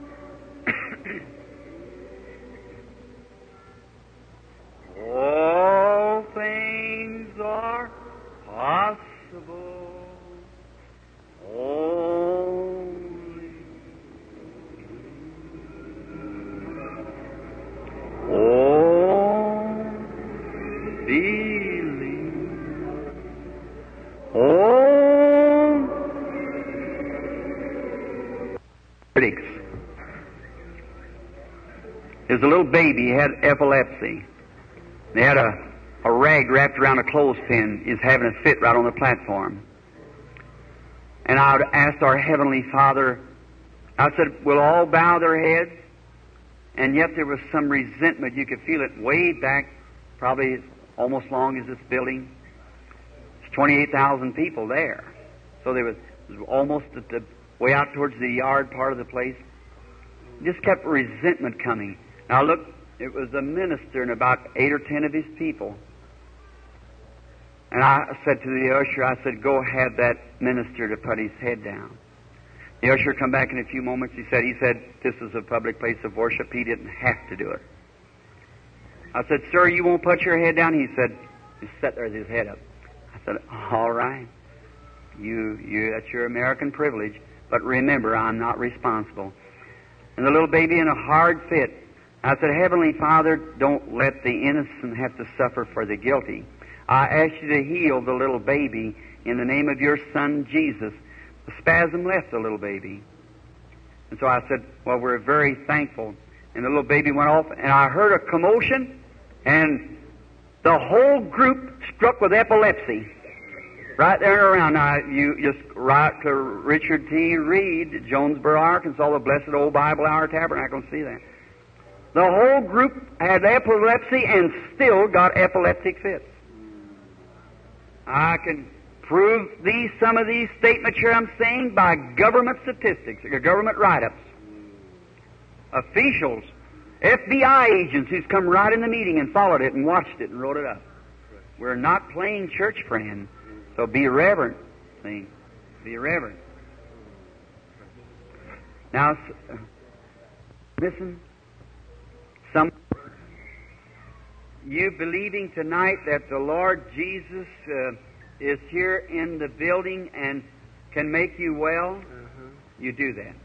All things are possible. Only believe. Oh, critics. There's a little baby, he had epilepsy. They had a, a rag wrapped around a clothespin. He's having a fit right on the platform. And I asked our Heavenly Father, I said, will all bow their heads? And yet there was some resentment. You could feel it way back, probably almost long as this building. It's twenty-eight thousand people there. So there was, it was almost at the way out towards the yard part of the place. Just kept resentment coming. Now look, it was a minister and about eight or ten of his people. And I said to the usher, I said, go have that minister to put his head down. The usher come back in a few moments. He said, he said, this is a public place of worship. He didn't have to do it. I said, sir, you won't put your head down? He said, he sat there with his head up. I said, all right. You, you, that's your American privilege. But remember, I'm not responsible. And the little baby in a hard fit. I said, Heavenly Father, don't let the innocent have to suffer for the guilty. I ask you to heal the little baby in the name of your Son, Jesus. The spasm left the little baby. And so I said, well, we're very thankful. And the little baby went off, and I heard a commotion, and the whole group struck with epilepsy. Right there and around. Now, you just write to Richard T. Reed, Jonesboro, Arkansas, the Blessed Old Bible Hour Tabernacle, and see that. The whole group had epilepsy and still got epileptic fits. I can prove these, some of these statements here I'm saying by government statistics, or government write-ups. Officials, F B I agents who's come right in the meeting and followed it and watched it and wrote it up. We're not playing church friend, so be reverent. See? Be reverent. Now, listen. Some you believing tonight that the Lord Jesus uh, is here in the building and can make you well, uh-huh. You do that.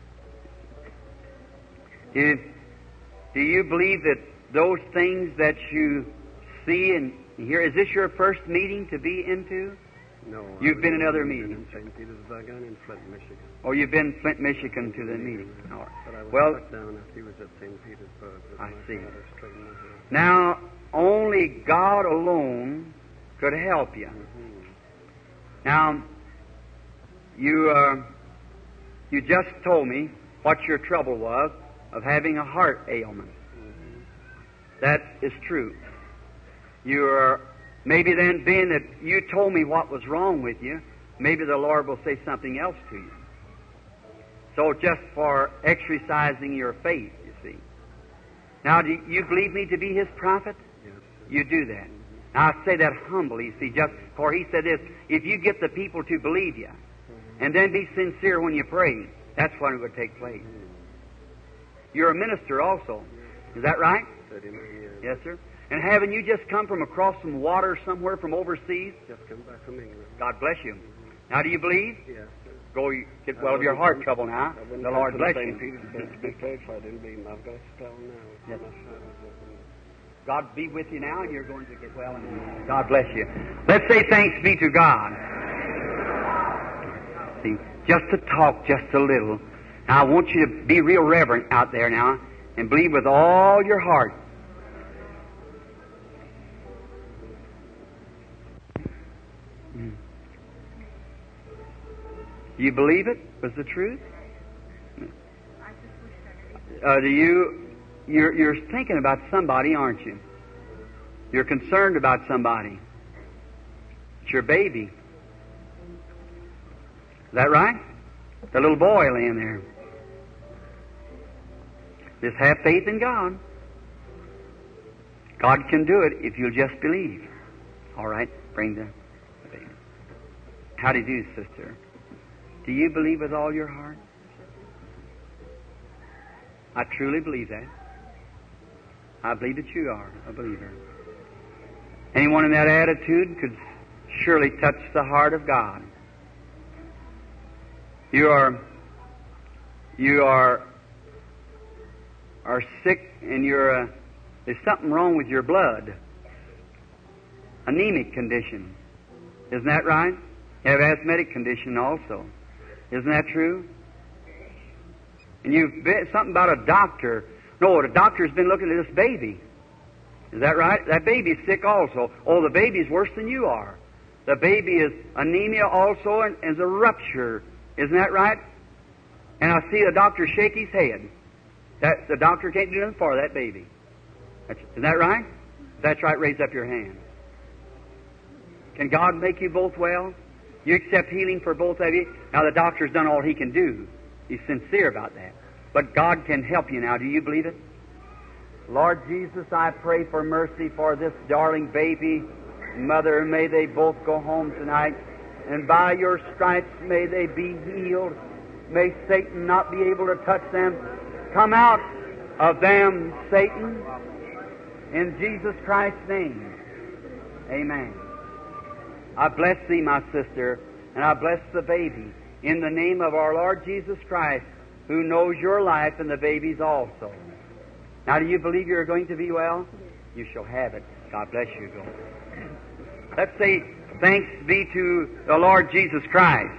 Do, do you believe that those things that you see and hear, is this your first meeting to be into? No. You've been in other meetings. In Saint Petersburg and in Flint, Michigan. Oh, you've been in Flint, Michigan to the meeting. All right. But I was well, put down after he was at Saint Petersburg. I see. Uh-huh. Now, only God alone could help you. Mm-hmm. Now, you uh, you just told me what your trouble was of having a heart ailment. Mm-hmm. That is true. You are maybe then, being that you told me what was wrong with you, maybe the Lord will say something else to you. So just for exercising your faith, you see. Now, do you believe me to be His prophet? Yes, you do that. Mm-hmm. Now, I say that humbly, you see, just for He said this, if you get the people to believe you, mm-hmm. and then be sincere when you pray, that's when it would take place. Mm-hmm. You're a minister also. Yes. Is that right? Amen, yes. Yes, sir. And haven't you just come from across some water somewhere from overseas? Just come back from England. God bless you. Mm-hmm. Now, do you believe? Yes, sir. Go get well of your heart trouble now. The Lord bless you. Petersburg to be prayed for. I didn't believe. I've got a spell now. Yes. God be with you now, and you're going to get well. And God bless you. Let's say thanks be to God. See, just to talk just a little. Now, I want you to be real reverent out there now and believe with all your heart. Do you believe it was the truth? Uh, do you? You're, you're thinking about somebody, aren't you? You're concerned about somebody. It's your baby. Is that right? The little boy laying there. Just have faith in God. God can do it if you'll just believe. All right, bring the baby. How do you do, sister? Do you believe with all your heart? I truly believe that. I believe that you are a believer. Anyone in that attitude could surely touch the heart of God. You are, you are, are sick, and you're. Uh, there's something wrong with your blood. anemic condition. Isn't that right? You have asthmatic condition also. Isn't that true? And you've been something about a doctor. No, the doctor's been looking at this baby. Is that right? That baby's sick also. Oh, the baby's worse than you are. The baby is anemia also and is a rupture. Isn't that right? And I see the doctor shake his head. That the doctor can't do nothing for that baby. That's, is that right? If that's right, raise up your hand. Can God make you both well? You accept healing for both of you? Now the doctor's done all he can do. He's sincere about that. But God can help you now. Do you believe it? Lord Jesus, I pray for mercy for this darling baby. Mother, may they both go home tonight. And by your stripes may they be healed. May Satan not be able to touch them. Come out of them, Satan. In Jesus Christ's name. Amen. I bless thee, my sister, and I bless the baby in the name of our Lord Jesus Christ, who knows your life and the baby's also. Now, do you believe you're going to be well? You shall have it. God bless you. Go. Let's say, thanks be to the Lord Jesus Christ.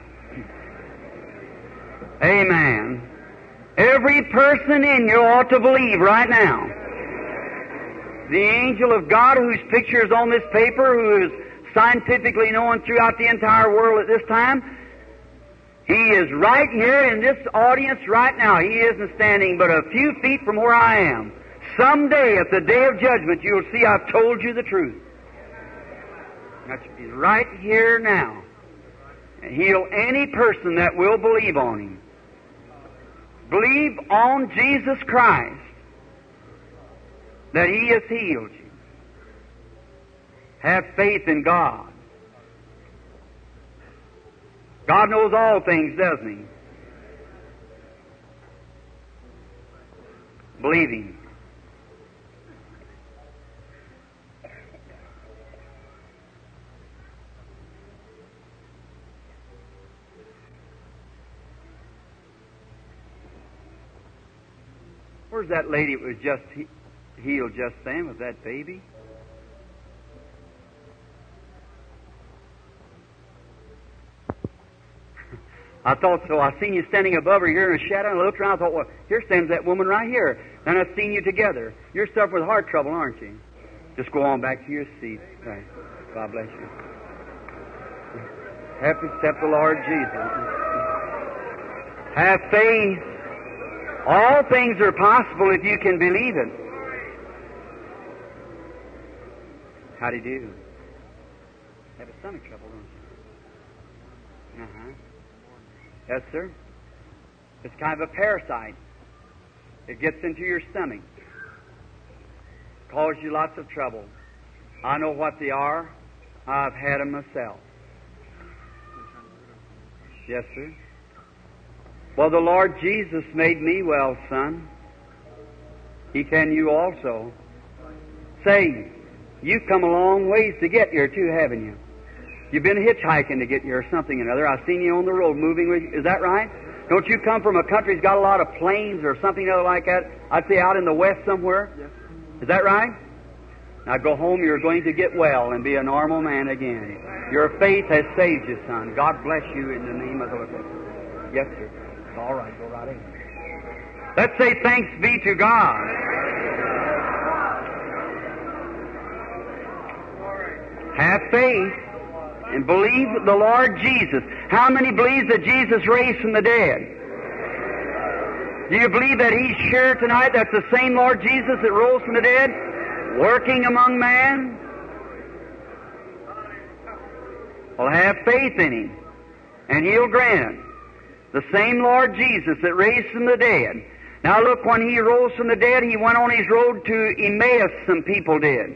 Amen. Every person in you ought to believe right now. The angel of God, whose picture is on this paper, who is scientifically known throughout the entire world at this time, he is right here in this audience right now. He isn't standing but a few feet from where I am. Someday, at the day of judgment, you'll see I've told you the truth. That's, he's right here now. And heal any person that will believe on him. Believe on Jesus Christ that he has healed you. Have faith in God. God knows all things, doesn't he? Believe him. Where's that lady that was just he- healed just then with that baby? I thought so. I seen you standing above her here in a shadow, and I looked around and thought, well, here stands that woman right here. Then I seen you together. You're suffering with heart trouble, aren't you? Just go on back to your seat. Right. God bless you. Have to accept the Lord Jesus. Have faith. All things are possible if you can believe it. How do you do? Have a stomach trouble, don't you? Uh-huh. Yes, sir. It's kind of a parasite. It gets into your stomach. Causes you lots of trouble. I know what they are. I've had them myself. Yes, sir. Well, the Lord Jesus made me well, son. He can you also. Say, you've come a long ways to get here, too, haven't you? You've been hitchhiking to get here or something or another. I've seen you on the road moving with you. Is that right? Don't you come from a country that's got a lot of plains or something other like that? I'd say out in the west somewhere. Yes. Is that right? Now go home. You're going to get well and be a normal man again. Your faith has saved you, son. God bless you in the name of the Lord. Yes, sir. All right. Go right ahead. Let's say thanks be to God. Have faith. And believe the Lord Jesus. How many believe that Jesus raised from the dead? Do you believe that He's sure tonight that's the same Lord Jesus that rose from the dead? Working among man? Well, have faith in Him. And He'll grant it. The same Lord Jesus that raised from the dead. Now look, when He rose from the dead, He went on His road to Emmaus, some people did.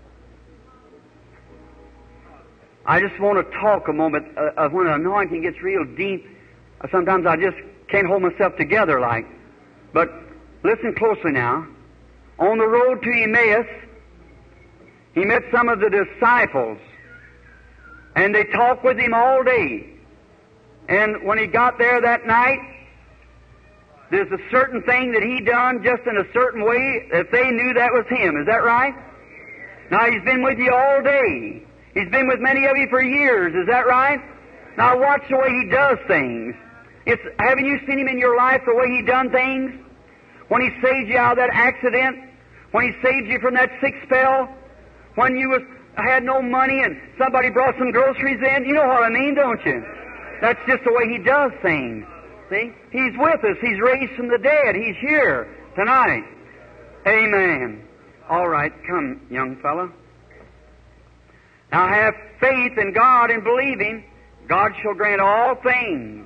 I just want to talk a moment uh, of when the anointing gets real deep. Uh, sometimes I just can't hold myself together like. But listen closely now. On the road to Emmaus, He met some of the disciples. And they talked with Him all day. And when He got there that night, there's a certain thing that He done just in a certain way that they knew that was Him. Is that right? Now He's been with you all day. He's been with many of you for years. Is that right? Now watch the way He does things. It's, haven't you seen Him in your life, the way He done things? When He saved you out of that accident, when He saved you from that sick spell, when you was, had no money and somebody brought some groceries in. You know what I mean, don't you? That's just the way He does things. See? He's with us. He's raised from the dead. He's here tonight. Amen. All right, come, young fella. Now have faith in God and believing. God shall grant all things.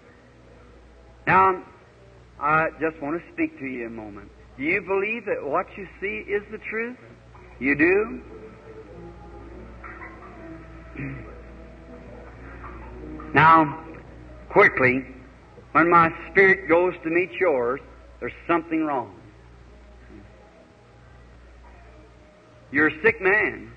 Now, I just want to speak to you a moment. Do you believe that what you see is the truth? You do? Now, quickly, when my spirit goes to meet yours, there's something wrong. You're a sick man.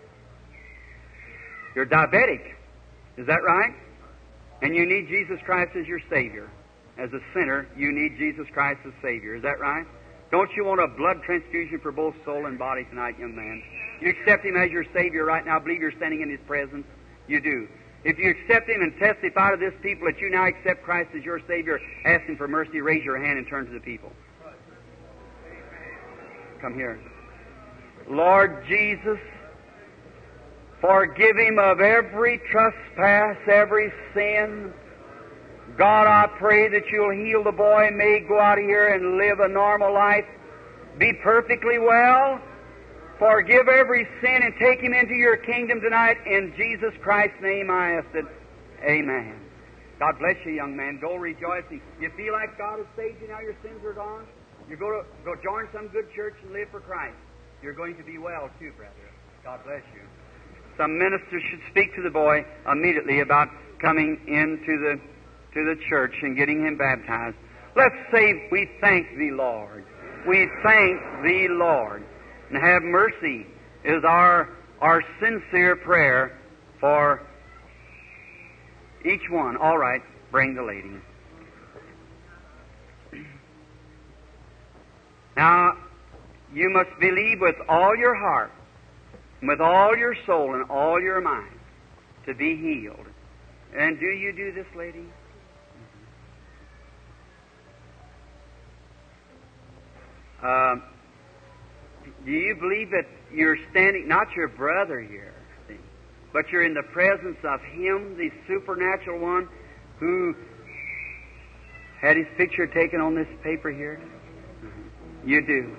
You're diabetic. Is that right? And you need Jesus Christ as your Savior. As a sinner, you need Jesus Christ as Savior. Is that right? Don't you want a blood transfusion for both soul and body tonight, young man? You accept Him as your Savior right now. I believe you're standing in His presence. You do. If you accept Him and testify to this people that you now accept Christ as your Savior, ask Him for mercy, raise your hand and turn to the people. Come here. Lord Jesus, forgive him of every trespass, every sin. God, I pray that you'll heal the boy and may he go out of here and live a normal life, be perfectly well. Forgive every sin and take him into your kingdom tonight. In Jesus Christ's name I ask it. Amen. God bless you, young man. Go rejoicing. You feel like God has saved you now, your sins are gone? You go to go join some good church and live for Christ. You're going to be well too, brother. God bless you. Some minister should speak to the boy immediately about coming into the to the church and getting him baptized. Let's say we thank thee, Lord. We thank thee, Lord. And have mercy is our our sincere prayer for each one. All right, bring the lady. Now, you must believe with all your heart, with all your soul, and all your mind to be healed. And do you do this, lady? Uh, do you believe that you're standing, not your brother here, see, but you're in the presence of Him, the supernatural one, who had His picture taken on this paper here? Mm-hmm. You do.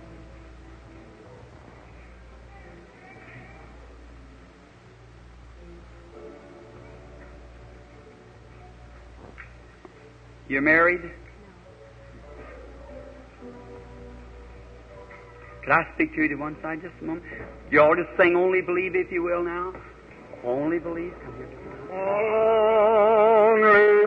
You're married? Could I speak to you to one side just a moment? You all just sing Only Believe, if you will, now. Only believe. Come here. Only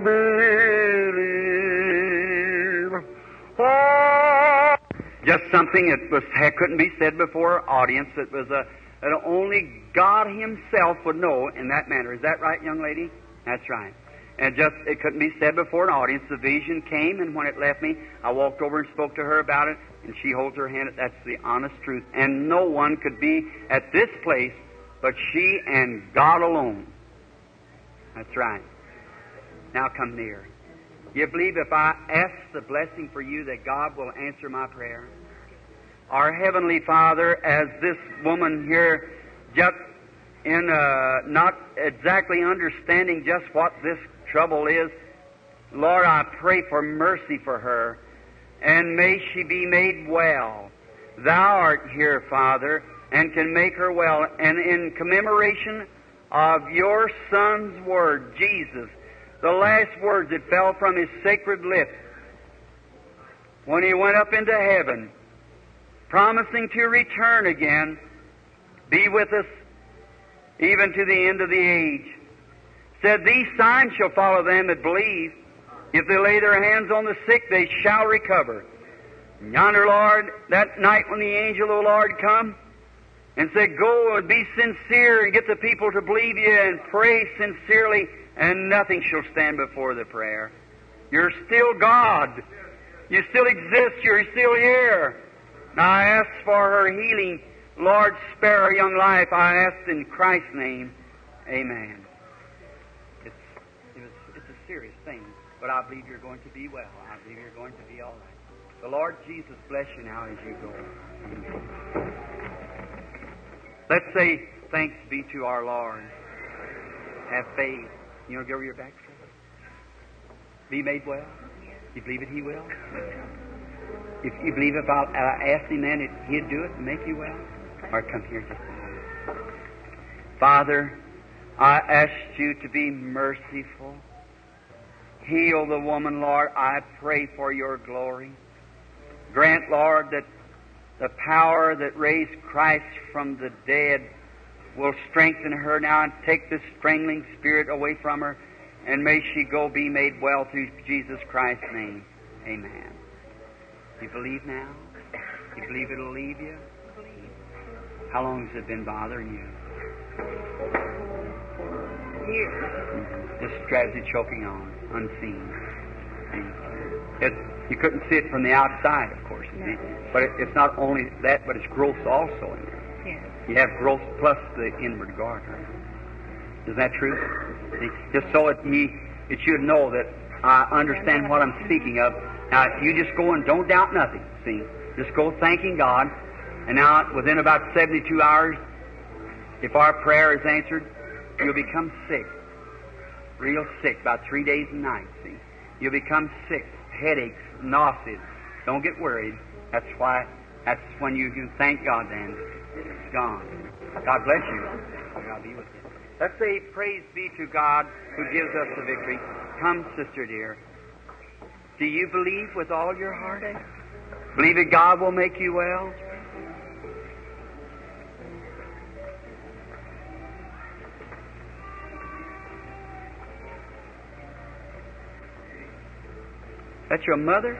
believe. Oh. Just something that was couldn't be said before an audience. It was a that only God Himself would know in that manner. Is that right, young lady? That's right. And just, it couldn't be said before an audience. The vision came, and when it left me, I walked over and spoke to her about it, and she holds her hand. That's the honest truth. And no one could be at this place but she and God alone. That's right. Now come near. You believe if I ask the blessing for you that God will answer my prayer? Our Heavenly Father, as this woman here just in uh, not exactly understanding just what this trouble is, Lord, I pray for mercy for her, and may she be made well. Thou art here, Father, and can make her well. And in commemoration of your Son's word, Jesus, the last words that fell from His sacred lips when He went up into heaven, promising to return again, be with us even to the end of the age, said, these signs shall follow them that believe. If they lay their hands on the sick, they shall recover. And yonder, Lord, that night when the angel of the Lord come and said, go and be sincere and get the people to believe you and pray sincerely, and nothing shall stand before the prayer. You're still God. You still exist. You're still here. Now I ask for her healing Lord, spare her young life, I ask in Christ's name. Amen. It's, it was, it's a serious thing, but I believe you're going to be well. I believe you're going to be all right. The Lord Jesus bless you now as you go. Let's say, thanks be to our Lord. Have faith. You want to go over your back? Be made well? You believe it, He will? If you believe it, I'll uh, ask Him then if He'd do it and make you well. Or come here just a moment. Father, I ask you to be merciful. Heal the woman, Lord. I pray for your glory. Grant, Lord, that the power that raised Christ from the dead will strengthen her now and take this strangling spirit away from her, and may she go be made well through Jesus Christ's name. Amen. You believe now? You believe it'll leave you? How long has it been bothering you? Years. Mm-hmm. Just gradually choking on, unseen. It, you couldn't see it from the outside, of course. No. See? But it, it's not only that, but it's growth also in there. Yes. You have growth plus the inward garter. Is that true? See? Just so it, ye, it should know that I understand what I'm speaking of. Now, you just go and don't doubt nothing. See? Just go thanking God. And now, within about seventy-two hours, if our prayer is answered, you'll become sick. Real sick, about three days and nights, see. You'll become sick, headaches, nausea. Don't get worried. That's why, that's when you can thank God then. It's gone. God bless you. God be with you. Let's say, praise be to God who gives us the victory. Come, sister dear. Do you believe with all your heart? Believe that God will make you well? That's your mother?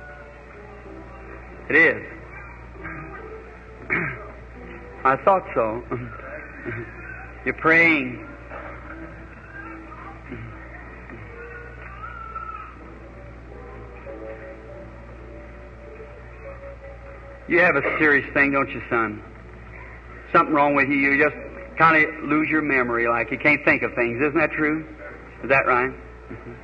It is. I thought so. You're praying. You have a serious thing, don't you, son? Something wrong with you. You just kind of lose your memory, like you can't think of things. Isn't that true? Is that right? Mm-hmm.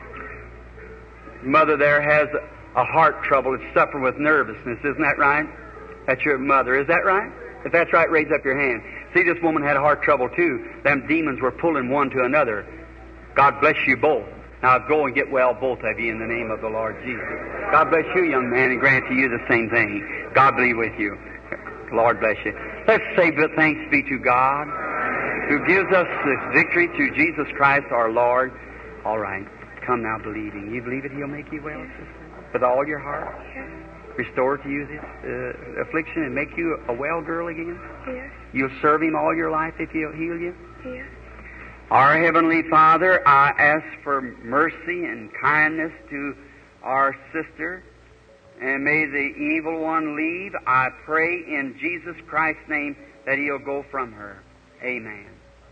Mother there has a heart trouble. It's suffering with nervousness. Isn't that right? That's your mother. Is that right? If that's right, raise up your hand. See, this woman had heart trouble too. Them demons were pulling one to another. God bless you both. Now go and get well, both of you, in the name of the Lord Jesus. God bless you, young man, and grant to you the same thing. God be with you. Lord bless you. Let's say that thanks be to God who gives us this victory through Jesus Christ our Lord. All right. Come now believing. You believe it, He'll make you well, sister? With all your heart? Yes. Restore to you this uh, affliction and make you a well girl again? Yes. You'll serve Him all your life if He'll heal you? Yes. Our Heavenly Father, I ask for mercy and kindness to our sister, and may the evil one leave. I pray in Jesus Christ's name that He'll go from her. Amen.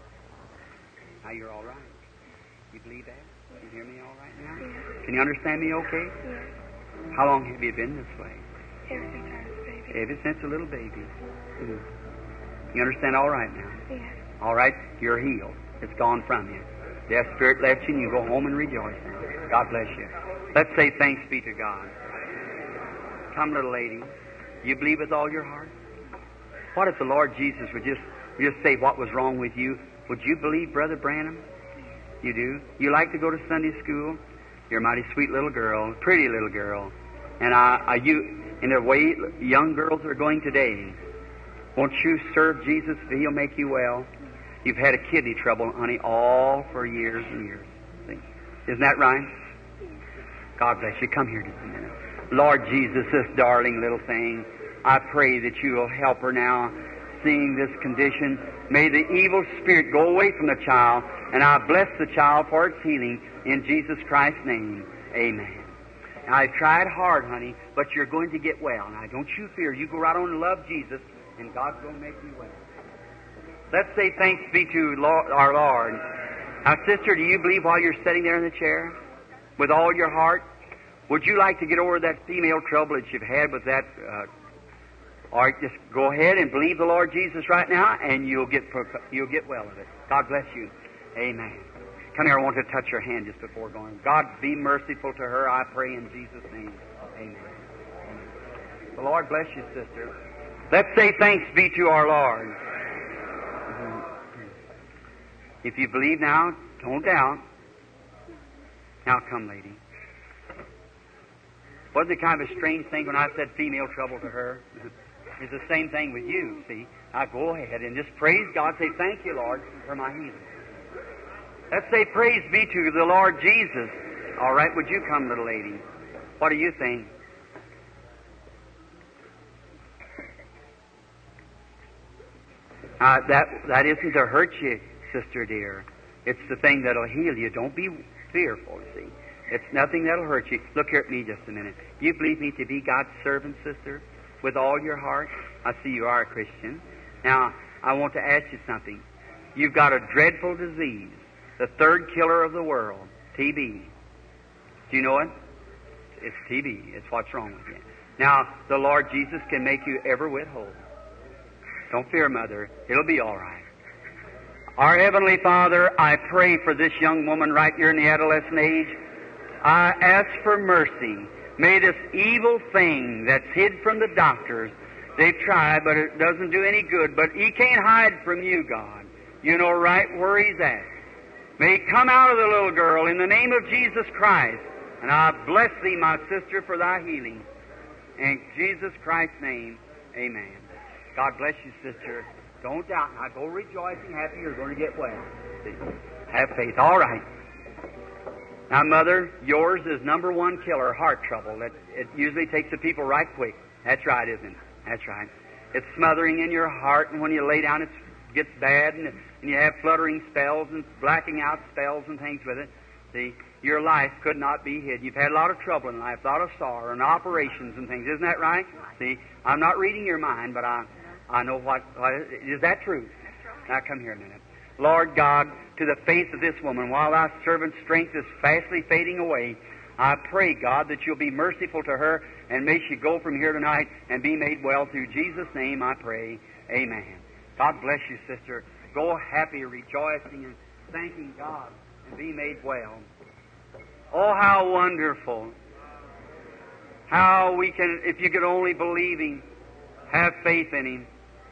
Now you're all right. You believe that? You hear me all right now? Yes. Can you understand me okay? Yes. How long have you been this way? Ever since I was a baby. Ever since a little baby. Mm. You understand all right now? Yes. All right, you're healed. It's gone from you. Death spirit left you and you go home and rejoice. God bless you. Let's say thanks be to God. Come, little lady. You believe with all your heart? What if the Lord Jesus would just, just say what was wrong with you? Would you believe, Brother Branham? You do? You like to go to Sunday school? You're a mighty sweet little girl, pretty little girl. And I, I, you, in the way young girls are going today, won't you serve Jesus if He'll make you well? You've had a kidney trouble, honey, all for years and years. See? Isn't that right? God bless you. Come here just a minute. Lord Jesus, this darling little thing, I pray that you will help her now, seeing this condition. May the evil spirit go away from the child, and I bless the child for its healing in Jesus Christ's name. Amen. Now, I've tried hard, honey, but you're going to get well. Now, don't you fear. You go right on and love Jesus, and God's going to make you well. Let's say thanks be to Lord, our Lord. Now, sister, do you believe while you're sitting there in the chair, with all your heart, would you like to get over that female trouble that you've had with that uh, All right, just go ahead and believe the Lord Jesus right now, and you'll get you'll get well of it. God bless you. Amen. Come here, I want to touch your hand just before going. God, be merciful to her, I pray in Jesus' name. Amen. The Lord bless you, sister. Let's say thanks be to our Lord. If you believe now, don't doubt. Now come, lady. Wasn't it kind of a strange thing when I said female trouble to her? It's the same thing with you, see. Now go ahead and just praise God. Say, thank you, Lord, for my healing. Let's say praise be to the Lord Jesus. All right, would you come, little lady? What do you think? Uh, that that isn't to hurt you, sister dear. It's the thing that'll heal you. Don't be fearful, see. It's nothing that'll hurt you. Look here at me just a minute. You believe me to be God's servant, sister, with all your heart? I see you are a Christian. Now, I want to ask you something. You've got a dreadful disease, the third killer of the world, T B. Do you know it? It's T B. It's what's wrong with you. Now, the Lord Jesus can make you ever whit whole. Don't fear, Mother. It'll be all right. Our Heavenly Father, I pray for this young woman right here in the adolescent age. I ask for mercy. May this evil thing that's hid from the doctors, they've tried, but it doesn't do any good. But he can't hide from you, God. You know right where he's at. May he come out of the little girl in the name of Jesus Christ. And I bless thee, my sister, for thy healing. In Jesus Christ's name, amen. God bless you, sister. Don't doubt. Now go rejoicing, happy. You're going to get well. See? Have faith. All right. Now, Mother, yours is number one killer, heart trouble. That it usually takes the people right quick. That's right, isn't it? That's right. It's smothering in your heart, and when you lay down, it gets bad, and, and you have fluttering spells and blacking out spells and things with it. See, your life could not be hid. You've had a lot of trouble in life, a lot of sorrow, and operations and things. Isn't that right? See, I'm not reading your mind, but I, I know what, what is that true? Now, come here a minute. Lord God, to the face of this woman, while thy servant's strength is fastly fading away, I pray, God, that you'll be merciful to her, and may she go from here tonight and be made well. Through Jesus' name I pray. Amen. God bless you, sister. Go happy, rejoicing, and thanking God, and be made well. Oh, how wonderful. How we can, if you could only believe Him, have faith in Him.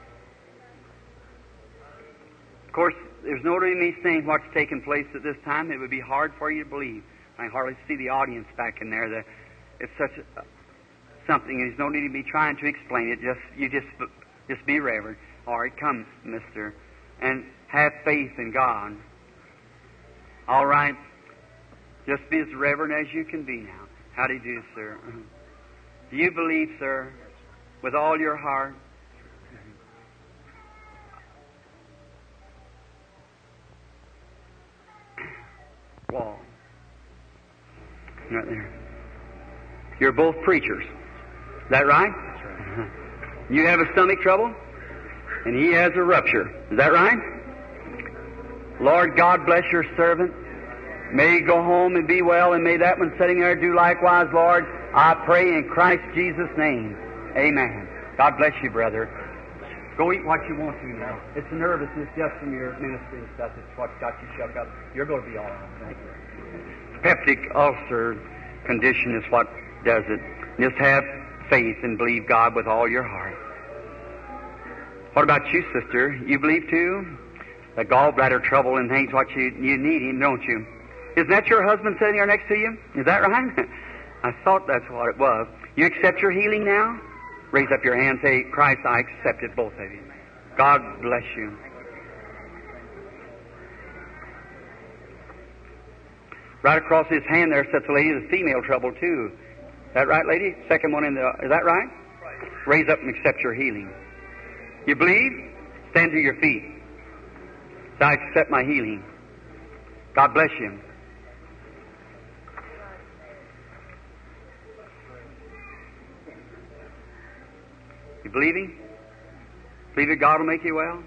Of course, there's no need me saying what's taking place at this time. It would be hard for you to believe. I hardly see the audience back in there. The, it's such a, something, and there's no need of me trying to explain it. Just you just just be reverent. All right, come, Mister, and have faith in God. All right, just be as reverent as you can be now. How do you do, sir? Do you believe, sir, with all your heart? Wall. Right there. You're both preachers. Is that right? That's right. You have a stomach trouble, and he has a rupture. Is that right? Lord God, bless your servant. May he go home and be well, and may that one sitting there do likewise, Lord. I pray in Christ Jesus' name. Amen. God bless you, brother. Go eat what you want to now. It's the nervousness just from your ministry and stuff. It's what's got you shook up. You're going to be all right. Thank you. Peptic ulcer condition is what does it. Just have faith and believe God with all your heart. What about you, sister? You believe too? The gallbladder trouble and things, what you, you need Him, don't you? Isn't that your husband sitting here next to you? Is that right? I thought that's what it was. You accept your healing now? Raise up your hand and say, Christ, I accept it, both of you. God bless you. Right across his hand there sits a lady with female trouble, too. Is that right, lady? Second one in the... Is that right? Right. Raise up and accept your healing. You believe? Stand to your feet. So I accept my healing. God bless you. You believe Him? Believe that God will make you well?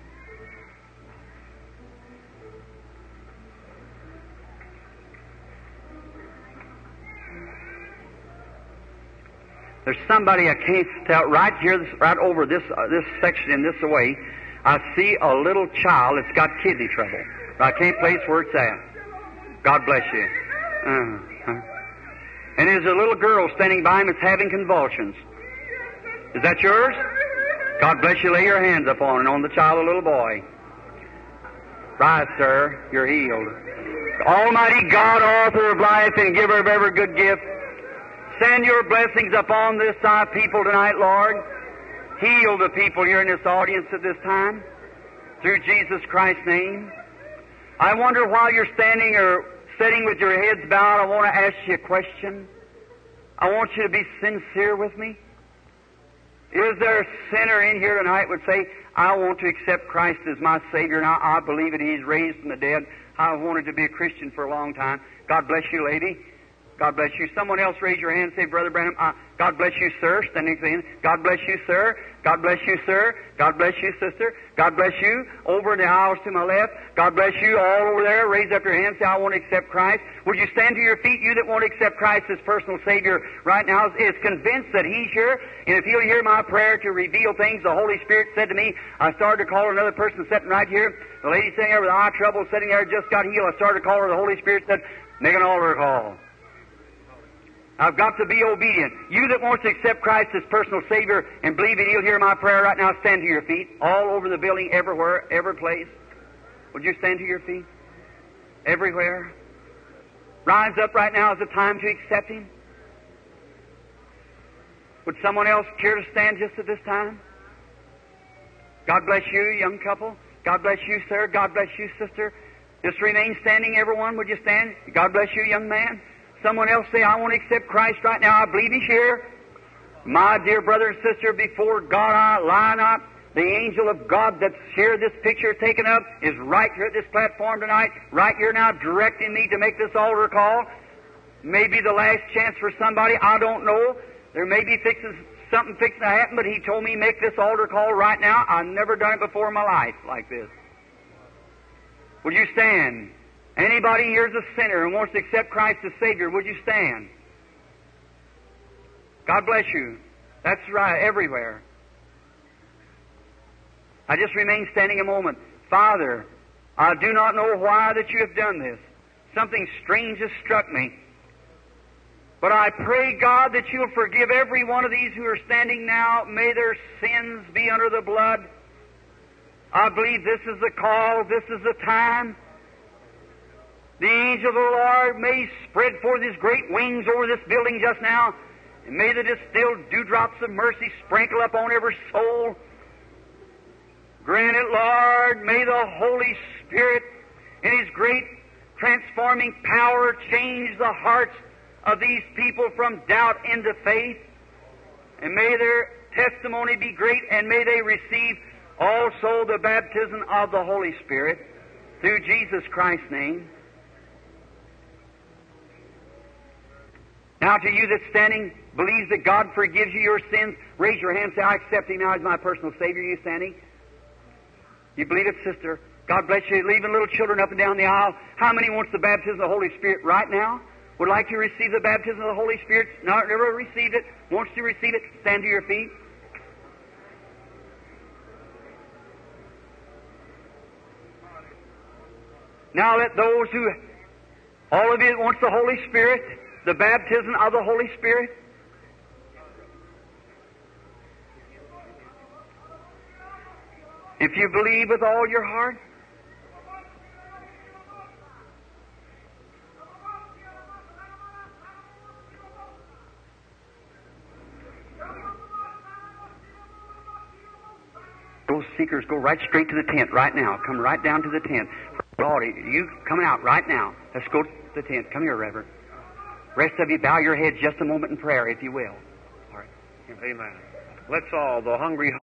There's somebody I can't tell right here, this, right over this uh, this section in this way. I see a little child that's got kidney trouble. But I can't place where it's at. God bless you. Uh-huh. And there's a little girl standing by him that's having convulsions. Is that yours? God bless you. Lay your hands upon it, on the child, a little boy. Rise, sir. You're healed. Almighty God, author of life and giver of every good gift, send your blessings upon this thy people tonight, Lord. Heal the people here in this audience at this time, through Jesus Christ's name. I wonder, while you're standing or sitting with your heads bowed, I want to ask you a question. I want you to be sincere with me. Is there a sinner in here tonight would say, I want to accept Christ as my Savior, and I, I believe that He's raised from the dead. I've wanted to be a Christian for a long time. God bless you, lady. God bless you. Someone else raise your hand and say, Brother Branham, uh, God bless you, sir. Standing saying, God bless you, sir. God bless you, sir. God bless you, sister. God bless you. Over in the aisles to my left. God bless you. All over there. Raise up your hand and say, I want to accept Christ. Would you stand to your feet, you that want to accept Christ as personal Savior right now, is convinced that He's here, and if He'll hear my prayer to reveal things, the Holy Spirit said to me, I started to call another person sitting right here. The lady sitting there with eye trouble, sitting there, just got healed. I started to call her. The Holy Spirit said, make an altar call. I've got to be obedient. You that wants to accept Christ as personal Savior and believe that He'll hear my prayer right now, stand to your feet. All over the building, everywhere, every place. Would you stand to your feet? Everywhere. Rise up right now is the time to accept Him. Would someone else care to stand just at this time? God bless you, young couple. God bless you, sir. God bless you, sister. Just remain standing, everyone. Would you stand? God bless you, young man. Someone else say, I want to accept Christ right now. I believe He's here. My dear brother and sister, before God I lie not. The angel of God that's here, this picture taken up, is right here at this platform tonight, right here now, directing me to make this altar call. Maybe the last chance for somebody, I don't know. There may be fixes, something fixing to happen, but He told me make this altar call right now. I've never done it before in my life like this. Would you stand? Anybody here is a sinner and wants to accept Christ as Savior, would you stand? God bless you. That's right, everywhere. I just remain standing a moment. Father, I do not know why that you have done this. Something strange has struck me. But I pray, God, that you'll forgive every one of these who are standing now. May their sins be under the blood. I believe this is the call, this is the time. The angel of the Lord may spread forth His great wings over this building just now, and may the distilled dewdrops of mercy sprinkle upon every soul. Grant it, Lord, may the Holy Spirit in His great transforming power change the hearts of these people from doubt into faith, and may their testimony be great, and may they receive also the baptism of the Holy Spirit through Jesus Christ's name. Now, to you that's standing, believes that God forgives you your sins, raise your hand and say, I accept Him now as my personal Savior. You standing? You believe it, sister? God bless you. Leaving little children up and down the aisle. How many wants the baptism of the Holy Spirit right now? Would like to receive the baptism of the Holy Spirit? Not never received it. Wants to receive it? Stand to your feet. Now let those who, all of you that wants the Holy Spirit, the baptism of the Holy Spirit. If you believe with all your heart, those seekers go right straight to the tent right now. Come right down to the tent. Lord, you coming out right now. Let's go to the tent. Come here, Reverend. Rest of you, bow your heads just a moment in prayer, if you will. All right. Amen. Let's all, the hungry